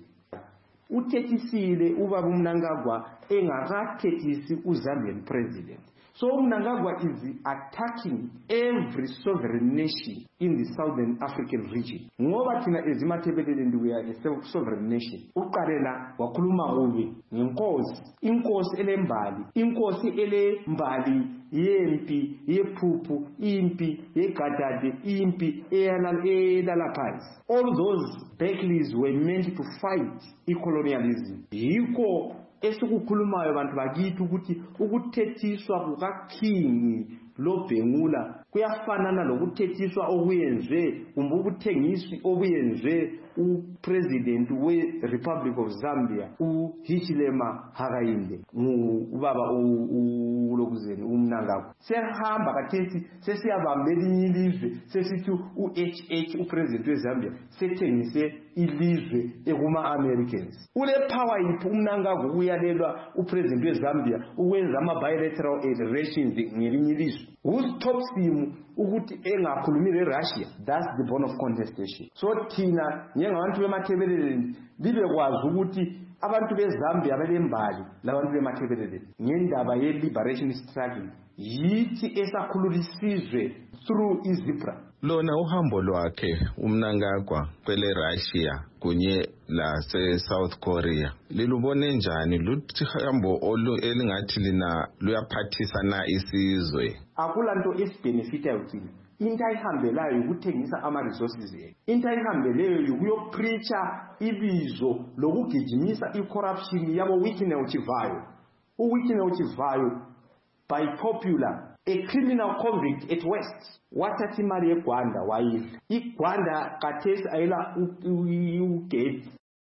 uthethisile ubaba uMnangagwa engakathethisi uZambian president. So Mnangagwa is attacking every sovereign nation in the Southern African region. Ngoba thina ezimathebeleni we are a sovereign nation. Uqalela wakhuluma kubi ngenkosi, inkosi elembali, inkosi elembali yempi, yephuphu, impi, yegadade, impi, elala phansi. All those battles were meant to fight colonialism. Yikho esikukhulumayo abantu bakithi ukuthi ukuthethiswa kukaKing Lobhengula kuyafanana lokuthethiswa okuyenzwe kumbe ukuthengiswa okuyenzwe upresident weRepublic of Zambia uHichilema Hakainde ubaba ulokuzeni uMnangagwa sehamba kathesi sesiyabamba elinye ilizwe sesithi uHH upresident weZambia sethengise ilizwe ekuma-Americans ule power yiphi uMnangagwa kuyalelwa upresident weZambia ukwenza ama-bilateral relations ngelinye ilizwe whose top sim ukuthi engakhulumi leRussia. That's the bone of contestation. So thina njengabantu bemathebeleleni libekwazi ukuthi abantu beZambia belembali labantu bemathebeleleni ngendaba ye-liberation struggle yithi esakhululisizwe through izipra lona uhambo lwakhe uMnangagwa kwele Russia kunye lase-South Korea lilubone njani? Luthi hambo elingathi lina luyaphathisa na isizwe? Akulanto esibenefita yokuthini into ayihambelayo ukuthengisa ama-resources into ayihambeleyo ukuyopreacha ibizo lokugijimisa i-corruption yabo Wycliffe Ochivayo. uWycliffe Ochivayo by popular a criminal convict at West wathatha imali yeGwanda wayidla. iGwanda kathesi ayila ugate.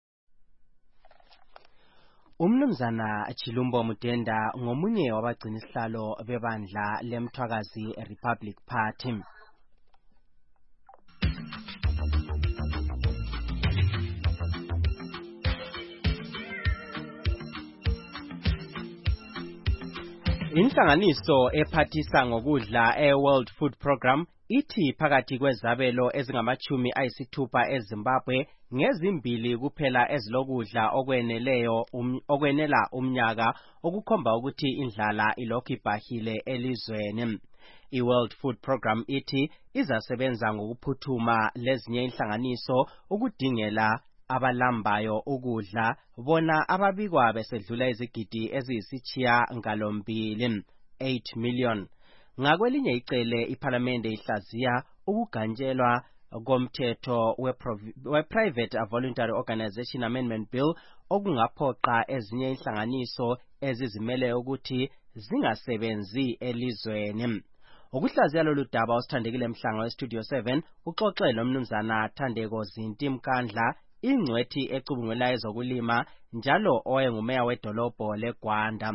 Umnumzana Chilumbo Mutenda ngomunye wabagcina isihlalo bebandla leMthwakazi Republic Party. Inhlanganiso ephathisa ngokudla e-World Food Program ithi phakathi kwezabelo ezingamachumi ayisithupha eZimbabwe ngezimbili kuphela ezilokudla okwenela umnyaka okukhomba ukuthi indlala ilokhu ibhahile elizweni. I-World Food Program ithi izasebenza ngokuphuthuma lezinye inhlanganiso ukudingela abalambayo ukudla bona ababikwa besedlula izigidi eziyisitshiya ngalombili 8 million. Ngakwelinye icele iParliament ihlaziya ukuganjelwa komthetho we-Private Voluntary Organization Amendment Bill okungaphoqa ezinye inhlanganiso ezizimele ukuthi zingasebenzi elizweni. Ukuhlaziya lolu daba usithandekile Mhlanga weStudio 7 uxoxe lomnumzana Thandeko Zinti Mkandla ingcwethi ecubungela ezokulima njalo oyengumeya wedolobho leGwanda.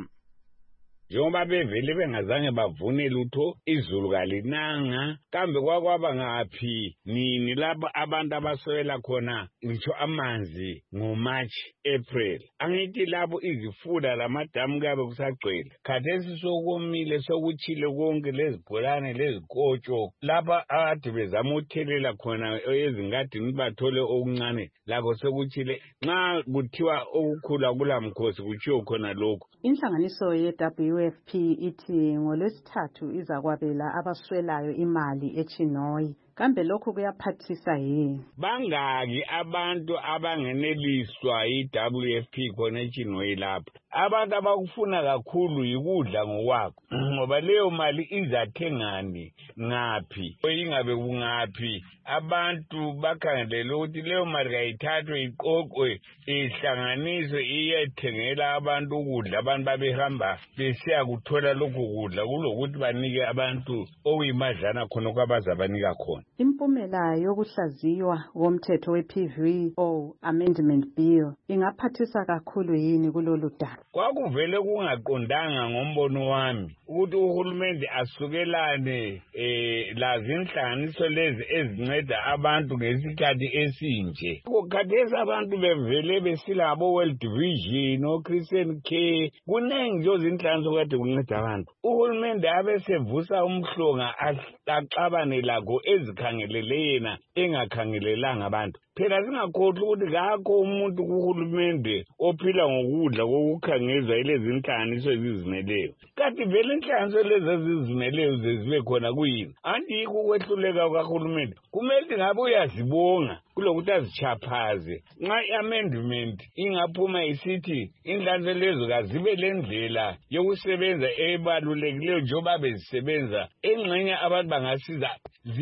Njengoba bevele bengazange bavune lutho izulu kalinanga kambe kwakwaba ngaphi nini lapha abantu abaswela khona ngitsho amanzi ngoMarch April angithi lapho izifula lamadamu kabe kusagcwele khathesi sokomile sokuchile konke lezibholane lezikotsho lapha ade bezama uthelela khona ezingadini bathole okuncane lakho sokuchile nxa kuthiwa okukhula kulamkhosi kuchiyo khona lokho. Inhlanganiso ye-WFP ithi ngolwesithathu izakwabela abaswelayo imali eChinhoyi. Kambe lokhu kuyaphathisa yini? Bangaki abantu abangeneliswa yi-WFP khona eChinhoyi lapha? Abantu abakufuna kakhulu yikudla ngokwakho. Ngoba leyo mali izathengani ngaphi? Ingabe kungaphi? Abantu bakhangelele ukuthi leyo mali kayithathwe iqoqwe ihlanganiswe iyethengela abantu ukudla abantu babehamba besiya kuthola lokho kudla kulokuthi banike abantu okuyimadlana khona kwabazabanika khona. Impumela yokuhlaziywa komthetho we-PVO Amendment Bill ingaphathisa kakhulu yini kulolu daba? Kwakuvele kungaqondanga ngombono wami ukuthi uhulumende asukelane lazi inhlanganiso lezi ezinceda abantu ngesikhathi esinje. Khathesi abantu bevele besila abo World Vision o Christian Care kunengi nje izinhlanganiso kade kunceda abantu. Uhulumende abesevusa umhlonga axabane lakho ezikhangelele yena engakhangelelanga abantu. Phela singakhohlwa ukuthi kakho umuntu kuhulumende ophila ngokudla kokukhangezwa ilezi inhlanganiso ezizimeleyo. Kanti vele inhlanganiso lezi ezizimeleyo zibe khona kuyini? Andikho ukwehluleka kahulumende. Kumele ngabe uyazibonga kulokuthi azichaphaze. Nxa i-amendment ingaphuma isithi inhlanganiso lezo kazibe lendlela yokusebenza ebalulekileyo njengoba bezisebenza engxenye abantu bangasiza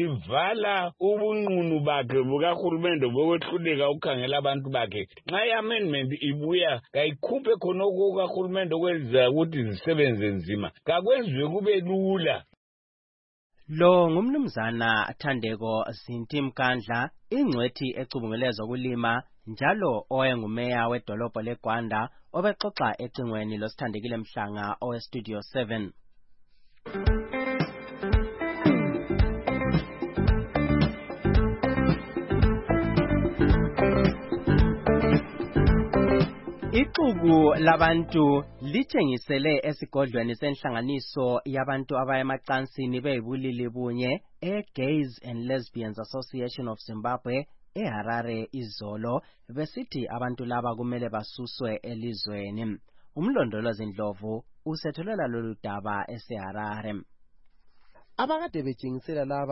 zivala ubunqunu bakhe bukahulumende bokwehluleka ukukhangela abantu bakhe. Nxa i-amendment ibuya kayikhuphe khonoko kahulumende okwenza ukuthi zisebenze nzima kakwenziwe kube lula. Lo ngumnumzana Thandeko Zinti Mkandla ingcwethi ecubungela ezokulima njalo oyengumeya wedolobho leGwanda obexoxa ecingweni losithandekile Mhlanga oweStudio 7. Ixuku labantu litshengisele esigodlweni senhlanganiso yabantu abayemacansini beyibulili bunye e-Gays and Lesbians Association of Zimbabwe eHarare izolo besithi abantu laba kumele basuswe elizweni. Umlondolozi Ndlovu usetholela lolu daba eseHarare. Abakade betshengisela laba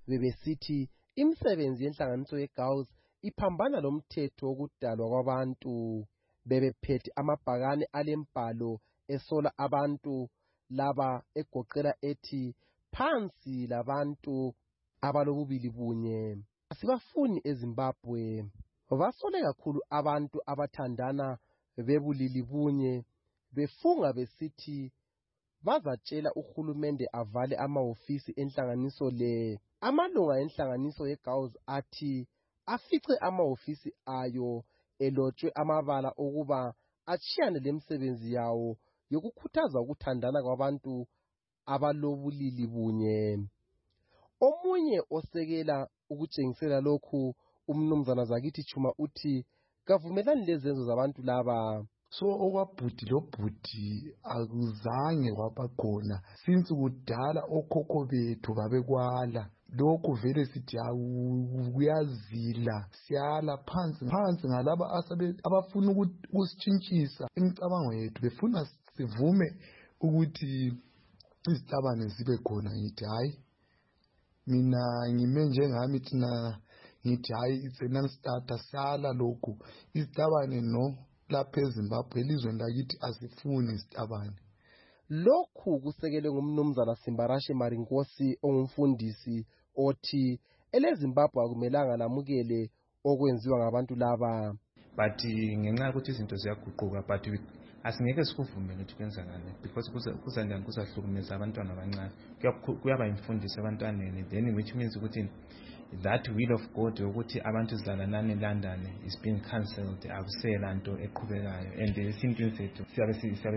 bebesithi imisebenzi yenhlanganiso yeGauls iphambana lomthetho wokudalwa kwabantu. Bebephethe amabhakane alembhalo esola abantu laba egoqela ethi phansi labantu abalobubili bunye. Asibafuni eZimbabwe. Basole kakhulu abantu abathandana bebulili bunye, befunga besithi bazatshela uhulumende avale amahofisi enhlanganiso le. Amalunga enhlanganiso yeGauls athi afice amahofisi ayo elotshwe amabala ukuba achiyane lemisebenzi yawo yokukhuthaza ukuthandana kwabantu abalobulili bunye. Omunye osekela ukutshengisela lokhu umnumzana Zakithi Chuma uthi kavumelani lezenzo zabantu laba. So okwabhudi lobhudi akuzange kwabakhona since kudala okhokho bethu babekwala. Lokhu vele sithi kuyazila siyala phansi ngalaba abafuna ukusitshintshisa imicabango yethu, befuna sivume ukuthi izitabane zibe khona. Ngithi hayi, mina ngime njengami thina, ngithi hayi it's a non-starter, siyala lokhu. Izitabane no, lapha eZimbabwe elizweni lakithi asifuni izitabane. Lokhu kusekelwe ngumnumzana Simbarashi Marinkosi ongumfundisi othi eleZimbabwe akumelanga lamukele okwenziwa ngabantu laba. But ngenxa yokuthi izinto ziyaguquka, but asingeke sikuvumele ukuthi kwenzakale because kuzanjani kuzahlukumeza abantwana abancane, kuyaba imfundiso ebantwaneni, then which means ukuthi that will of God ukuthi abantu zalanani eLondon is being cancelled, akusela nto eqhubekayo, and esintwini sethu siyabe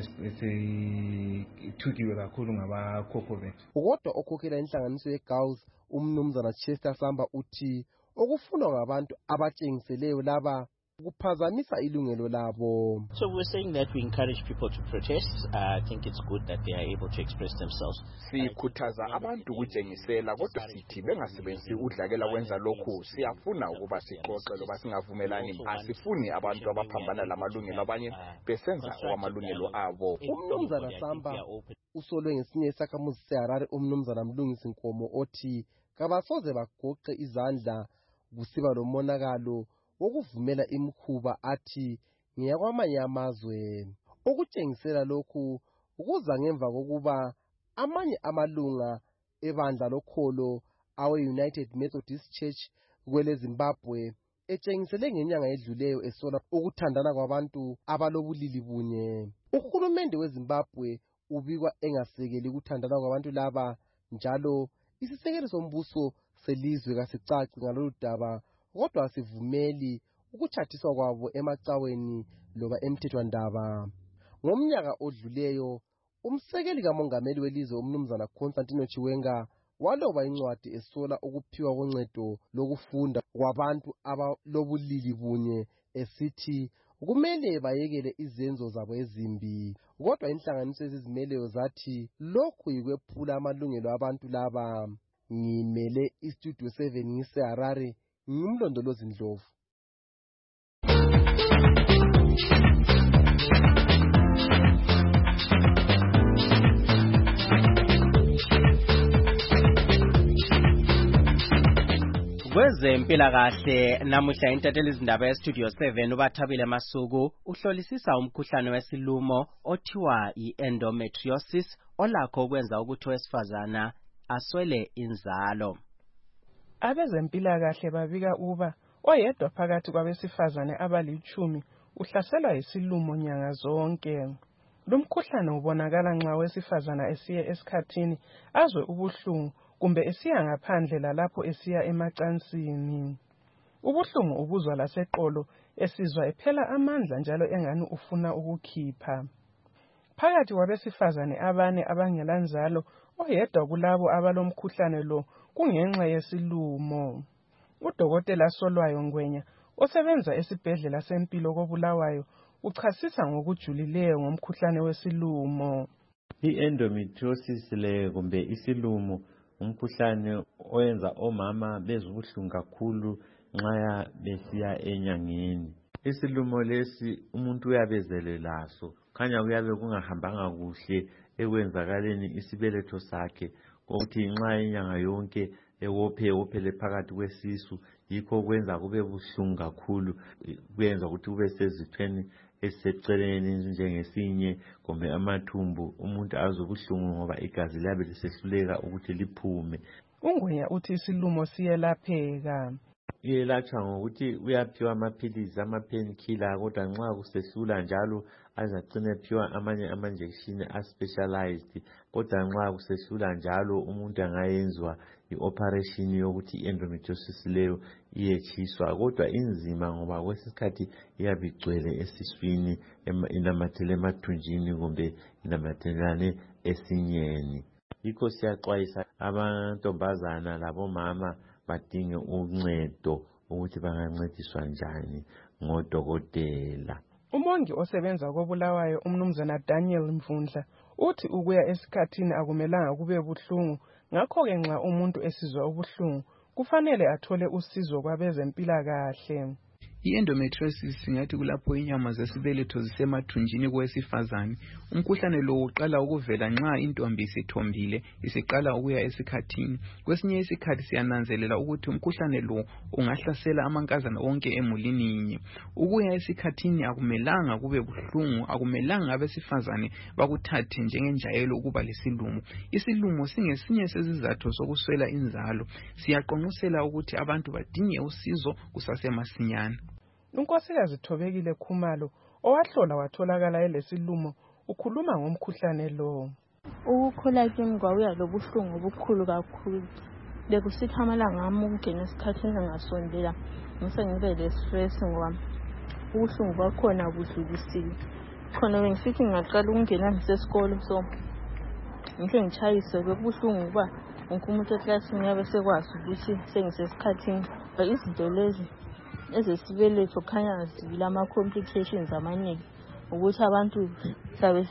sithukiwe kakhulu ngabakhokho bethu. Kodwa okhokhela inhlanganiso yeGauls umnumzana Chester Samba uthi okufunwa ngabantu abatshengiseleyo laba kuphazamisa ilungelo labo. So we're saying that we encourage people to protest. I think it's good that they are able to express themselves. Sikhuthaza abantu ukutshengisela, kodwa sithi bengasebenzisi udlakela kwenza lokhu. Siyafuna ukuba sixoxe loba singavumelani. Asifuni abantu abaphambana lamalungelo abanye besenza kwamalungelo abo. Umnumzana Samba usolwe ngesinye isakhamuzi seHarare umnumzana Mlungisi Nkomo othi kabasoze bagoqe izandla kusiba lomonakalo ukuvumela imkhuba athi ngiyakwamanye amazwe. Ukutshengisela lokhu kuza ngemva kokuba amanye amalunga ebandla lokholo awe-United Methodist Church kwele Zimbabwe etshengisele ngenyanga edluleyo esola ukuthandana kwabantu abalobulili bunye. Uhulumende weZimbabwe ubikwa engasekeli ukuthandana kwabantu laba, njalo isisekelo sombuso selizwe kasicaci ngalolu daba, kodwa asivumeli ukuthathiswa kwabo emacaweni loba emthethwandaba. Ngomnyaka odluleyo umsekeli kamongameli welizwe umnumzana Constantino Chiwenga waloba incwadi esola ukuphiwa koncedo lokufunda kwabantu abalobulili bunye esithi kumele bayekele izenzo zabo ezimbi. Kodwa inhlanganiso ezizimeleyo zathi lokhu yikwephula amalungelo abantu laba. Ngimele iStudio 7 ngiseHarare, ngimlondolozi Ndlovu. Kwezempilakahle namuhla intatheli izindaba yeStudio 7 uBathabile Masuku uhlolisisa umkhuhlane wesilumo othiwa i-endometriosis olakho ukwenza ukuthi owesifazana aswele inzalo. Abezempilakahle babika uba oyedwa phakathi kwabesifazane abali-10 uhlaselwa yisilumo nyanga zonke. Lumkhuhlane ubonakala nxa owesifazana esiye esikhathini azwe ubuhlungu kumbe esiya ngaphandle lalapho esiya emacansini. Ubuhlungu ubuzwa laseqolo, esizwa ephela amandla njalo engani ufuna ukukhipha. Phakathi kwabesifazane abane abangela nzalo, oyedwa kulabo abalomkhuhlane lo kungenxa yesilumo. Udokotela Solwayo Ngwenya osebenza esibhedlela sempilo koBulawayo uchasisa ngokujulileyo ngomkhuhlane wesilumo. I-endometriosis le kumbe isilumo umkhuhlane oyenza omama bezubuhlungu kakhulu nxa besiya enyangeni. Isilumo lesi umuntu uyabezele laso, khanya kuyabe kungahambanga kuhle ekwenzakaleni isibeletho sakhe, ukuthi nxa inyanga yonke ewophele phakathi kwesisu, yikho kwenza kube buhlungu kakhulu, kwenza ukuthi kube sezithweni esiseceleni njengesinye kumbe amathumbu, umuntu azwe ubuhlungu ngoba igazi liyabe lisehluleka ukuthi liphume. UNgwenya uthi isilumo siyelapheka. Iyelatshwa ngokuthi uyaphiwa amaphilisi, ama-painkiller, kodwa nxa kusehlula njalo azagcina ephiwa amanye ama-injection a-specialized, kodwa nxa kusehlula njalo umuntu angayenzwa i-operation yokuthi i-endometriosis leyo iyetshiswa, kodwa inzima ngoba kwesikhathi iyabe igcwele esiswini, inamathele emathunjini kumbe inamathelane esinyeni. Yikho siyaxwayisa amantombazana labomama badinge uncedo ukuthi bangancediswa njani ngodokotela. Umongi osebenza koBulawayo umnumzana Daniel Mvundla uthi ukuya esikhathini akumelanga kube buhlungu, ngakho-ke nxa umuntu esizwa ubuhlungu kufanele athole usizo kwabezempilakahle. I-endometriosis singathi kulapho inyama zesibeletho zisemathunjini kowesifazane. Umkhuhlane lo uqala ukuvela nxa intombi isithombile, isiqala ukuya esikhathini. Kwesinye isikhathi siyananzelela ukuthi umkhuhlane lo ungahlasela amankazana onke emulini yinye. Ukuya esikhathini akumelanga kube buhlungu, akumelanga abesifazane bakuthathe njengenjayelo ukuba lesilumo. Isilumo singesinye sezizathu sokuswela inzalo. Siyaqonqosela ukuthi abantu badinge usizo kusasemasinyane. uNkosikazi Thobekile Khumalo owahlola watholakala elesilumo ukhuluma ngomkhuhlane lo. Ukukhula kimi kwawuya lobuhlungu obukhulu kakhulu. Bekusithi amalanga ami ukungena esikhathini engasondela ngisengibe le-stress ngoba ubuhlungu bakhona budlulisile. Khona bengisithi ngingaqala ukungena ngisesikolo so ngisho ngitshayise bekubuhlungu kuba wonke umuntu eklasini yabe sekwazi ukuthi sengisesikhathini. Izinto lezi ezesibeletho khanya zibila ama-complications amaningi ukuthi abantu sabe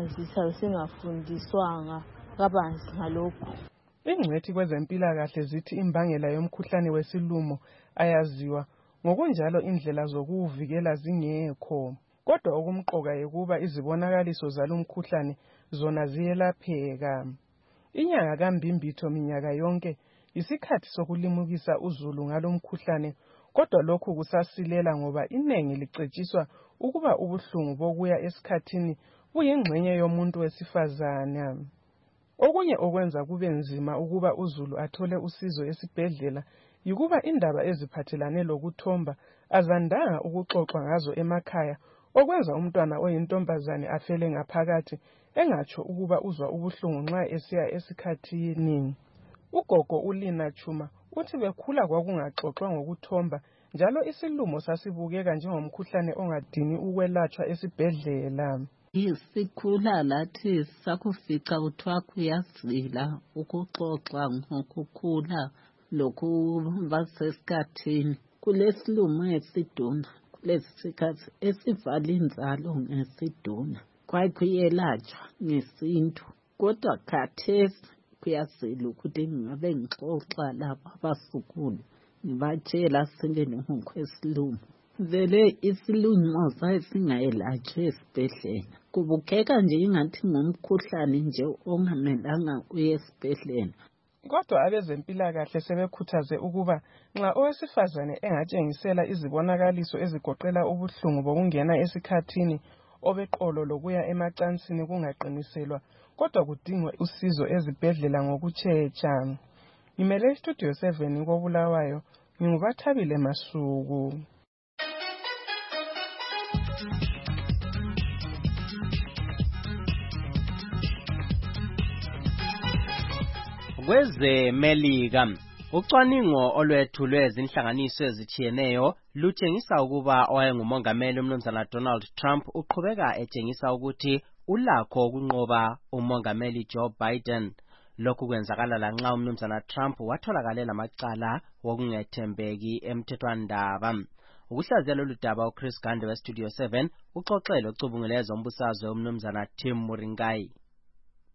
singafundiswanga kabanzi ngalokho. Ingcwethi kwezempilakahle zithi imbangela yomkhuhlane wesilumo ayaziwa, ngokunjalo indlela zokuwuvikela zingekho. Kodwa okumqoka yikuba izibonakaliso zalomkhuhlane zona ziyelapheka. Inyanga kaMbimbitho minyaka yonke isikhathi sokulimukisa uzulu ngalomkhuhlane, kodwa lokhu kusasilela ngoba inengi licetshiswa ukuba ubuhlungu bokuya esikhathini buyingxenye yomuntu wesifazana. Okunye okwenza kube nzima ukuba uzulu athole usizo esibhedlela yikuba indaba eziphathelane lokuthomba azandanga ukuxoxwa ngazo emakhaya, okwenza umntwana oyintombazane afele ngaphakathi engatsho ukuba uzwa ubuhlungu nxa esiya esikhathini. Ugogo uLina Chuma uthi bekhula kwakungaxoxwa ngokuthomba, njalo isilumo sasibukeka njengomkhuhlane ongadini ukwelatshwa esibhedlela. Sikhula lathi sakufica kuthiwa kuyazila ukuxoxa ngokukhula lokuba sesikhathini. Kulesilumo esiduna, kulesisikhathi esivala inzalo ngesiduna, kwakuyelatshwa ngesintu, kodwa khathesi kuyazila ukuthi ngingabe ngixoxa laba abasukulu ngibatshela sibele ngokwesilumo. Vele isilumo sasingayelatshwa esibhedlela, kubukeka nje ingathi ngumkhuhlane nje ongamelanga uye esibhedlela. Kodwa abezempilakahle sebekhuthaze ukuba nxa owesifazane engatshengisela izibonakaliso ezigoqela ubuhlungu bokungena esikhathini, obeqolo lokuya emacansini kungaqiniselwa, kodwa kudingwe usizo ezibhedlela ngokutshetsha. Ngimele Studio 7 koBulawayo, nginguBathabile Masuku. Kwezemelika, ucwaningo olwethulwe zinhlanganiso ezithiyeneyo lutshengisa ukuba owayengumongameli umnumzana Donald Trump uqhubeka etshengisa ukuthi ulakho ukunqoba umongameli Joe Biden. Lokhu kwenzakala lanxa umnumzana Trump watholakala lamacala wokungethembeki emthethwandaba. Ukuhlaziya lolu daba uChris Gande weStudio 7 uxoxele ocubungule ezombusazwe umnumzana Tim Muringai.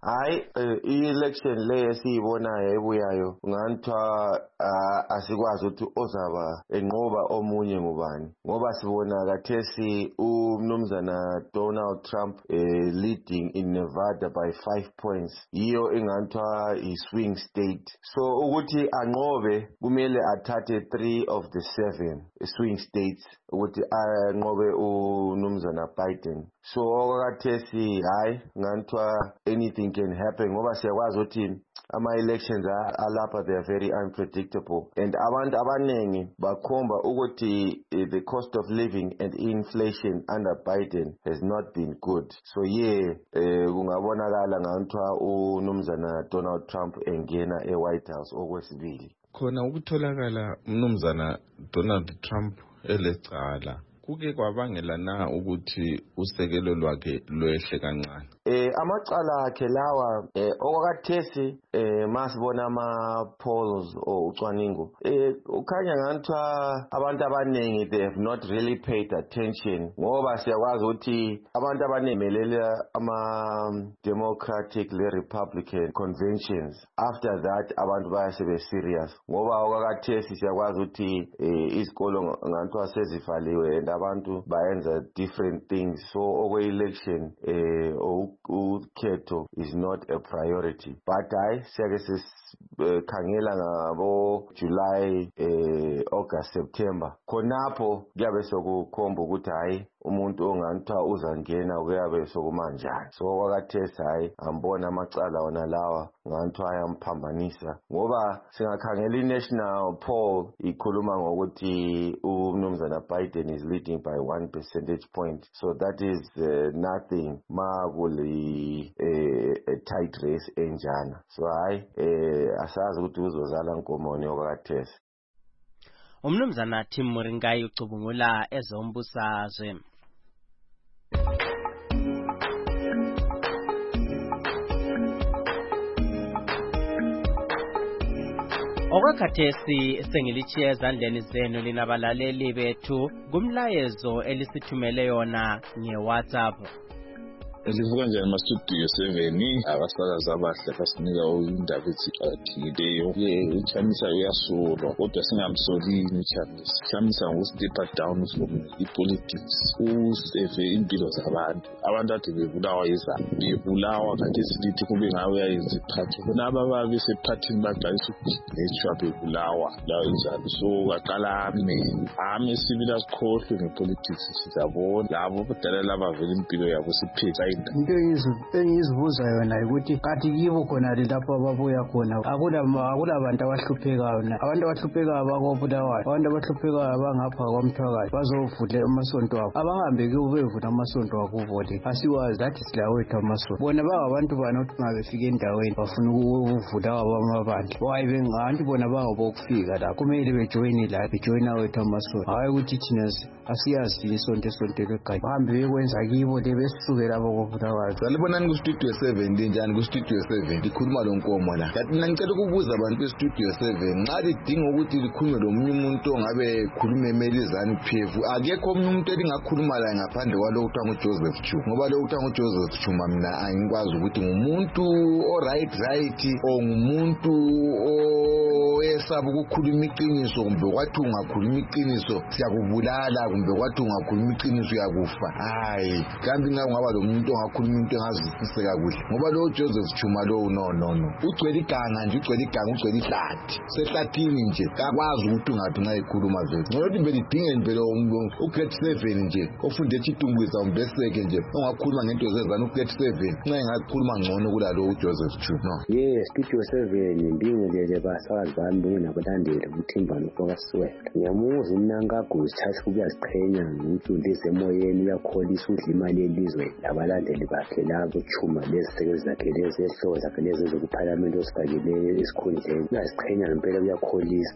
hayi i-election le esiyibonayo ebuyayo nganthwa asikwazi ukuthi ozaba enqoba omunye ngubani ngoba sibona kathesi umnumzana Donald Trump leading in Nevada by 5 points yiyo enganthwa i-swing state so ukuthi anqobe kumele athathe 3 of the 7 swing states ukuthi anqobe umnumzana Biden so okathesi hayi nganthwa anything can happen ngoba siyakwazi ukuthi ama-elections alapha they are very unpredictable and abantu abaningi bakhomba ukuthi the cost of living and inflation under Biden has not been good so kungabonakala nganthwa umnumzana Donald Trump engena e-White House okwesibili khona ukutholakala umnumzana Donald Trump elecala kuke kwabangela na ukuthi usekelo lwakhe lwehle kancane amacala akhe lawa okwakathesi masibona ama-polls or ucwaningo ukhanya nganthwa abantu abaningi they have not really paid attention ngoba siyakwazi ukuthi abantu abanemelela ama-democratic le-republican conventions after that abantu bayasebe serious ngoba okwakathesi siyakwazi ukuthi izikolo nganthwa sezivaliwe and abantu bayenza different things so okwe-election ukhetho is not a priority but hayi siyake sikhangela ngabo July August September khonapho kuyabe sokukhomba ukuthi hayi umuntu onganthwa uzangena kuyabe sokumanjani so kwakathesi hayi ambona amacala wona lawa nganthwa ayamphambanisa ngoba singakhangela i-national poll ikhuluma ngokuthi umnumzana Biden is leading by 1 percentage point so that is nothing makuli a tight race enjana so hayi asazi ukuthi uzozala nkomoni okwakathesi umnumzana Tim Muringai ucubungula ezombusazwe Okwakhathesi sengilichiye ezandleni zenu linabalaleli bethu kumlayezo elisithumele yona nge-WhatsApp. Livuka njani ma-studio 7 abasakazi abahle basinika indaba eziqakathekileyo uChamisa uyasolwa kodwa singamsolini uChamisa ngoku-stepper down from i-politics useve impilo zabantu ade bebulawa yizabo bebulawa kanti silithi kube ngawe uyayenza iphathi khonaba ababe sephathini baqalisa ukugejwa bebulawa lawo njalo so kaqala ame sibila sikhohlwe ngepolitics sizabona labo badala laba vele impilo yabo sipheka into engizibuza yona ukuthi kathi kibo khona lapho ababuya khona akula bantu abahluphekayo na abantu abahluphekayo bakobulawayo abantu abahluphekayo abangapha kwamthwakazi bazovule amasonto abo abahambe kibo bevula amasonto akuvote asiwazi lathi silawethu amasonto bona bangabantu bana ukuthi ngabefika endaweni bafuna ukuvula wabo amabandla wayi bengabantu bona bangabokufika la kumele bejoyine la bejoyina wethu amasonto hayi ukuthi thina asiyazi isonto legayi bahambe bekwenza kibo lebesukela salibonani ku-studio 7 linjani ku-studio 7 likhuluma lo nkomo la kanti mina ngicela ukubuza abantu be-studio 7 nxa lidinga ukuthi likhulume lomunye umuntu ongabe khuluma emelizani PF akekho omunye umuntu elingakhuluma laye ngaphandle kwalo kuthiwa nguJoseph Chuma ngoba lo kuthiwa nguJoseph Chuma mina angikwazi ukuthi ngumuntu o-right or ngumuntu oyesaba ukukhuluma iqiniso kumbe kwathi ungakhuluma iqiniso siyakubulala kumbe kwathi ungakhuluma iqiniso uyakufa hayi kambe ngaba lo muntu ongakhuluma into engazwisiseka kuhle ngoba lo Joseph Chuma lo no ugcwele iganga nje ugcwele ihlathi sehlathini nje kakwazi ukuthi ungathi nxa ekhuluma vele ngokuthi belidinge nje lo u-grade 7 nje ofunde echitumbwisa umbeseke nje ongakhuluma ngento zezana u-grade 7 nxa engakhuluma ngcono kulalo uJoseph Chuma studio 7 mbingelele basakazi bami bunye nabalandeli uMthimbano Fokasiwela ngiyamuza uMnangagwe sithatha ukuyaziqhenya ukuthi ulise emoyeni uyakholisa udla imali yelizwe labalandeli bakhe labo Chuma lezisekelo zakhe lezi ehloko zakhe lezi zokuphalamende osifakileyo esikhundleni uyaziqhenya ngempela uyakholisa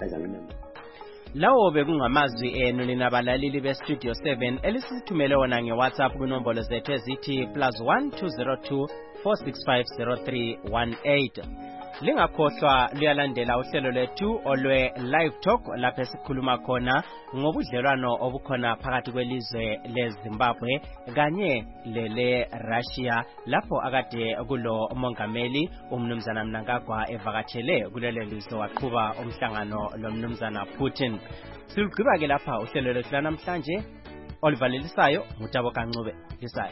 lawo bekungamazwi enu linabalaleli bestudio 7 elisithumele wona ngeWhatsApp kunombolo zethu ezithi +1 202 465 0318 Lingakhohlwa luyalandela uhlelo lwethu olwe Live Talk lapho esikhuluma khona ngobudlelwano obukhona phakathi kwelizwe leZimbabwe kanye lele Russia lapho akade kulo mongameli umnumzana Mnangagwa evakatshele kulelo lizwe waqhuba umhlangano lomnumzana Putin. Silugqiba ke lapha uhlelo lwethu namhlanje olivalelisayo ngutabo kancube lisayo.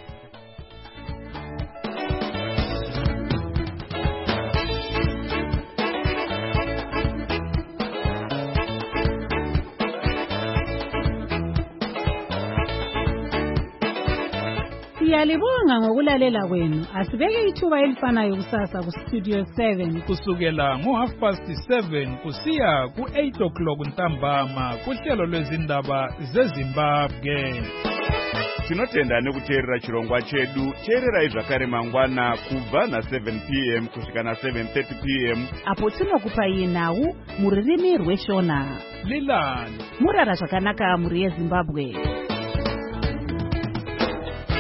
Siyalibonga ngokulalela kwenu. Asibeke ithuba elifanayo kusasa ku Studio 7 kusukela ngo7:30 kusiya ku8 ntambama kuhlelo lwezindaba zeZimbabwe. Tinotenda nekuteerera chirongwa chedu. Teerera zvakare mangwana kubva na7 p.m. kusvika na7:30 p.m. apo tinokupa nhau muririmi rweshona. Lilani murara zvakanaka muri yeZimbabwe.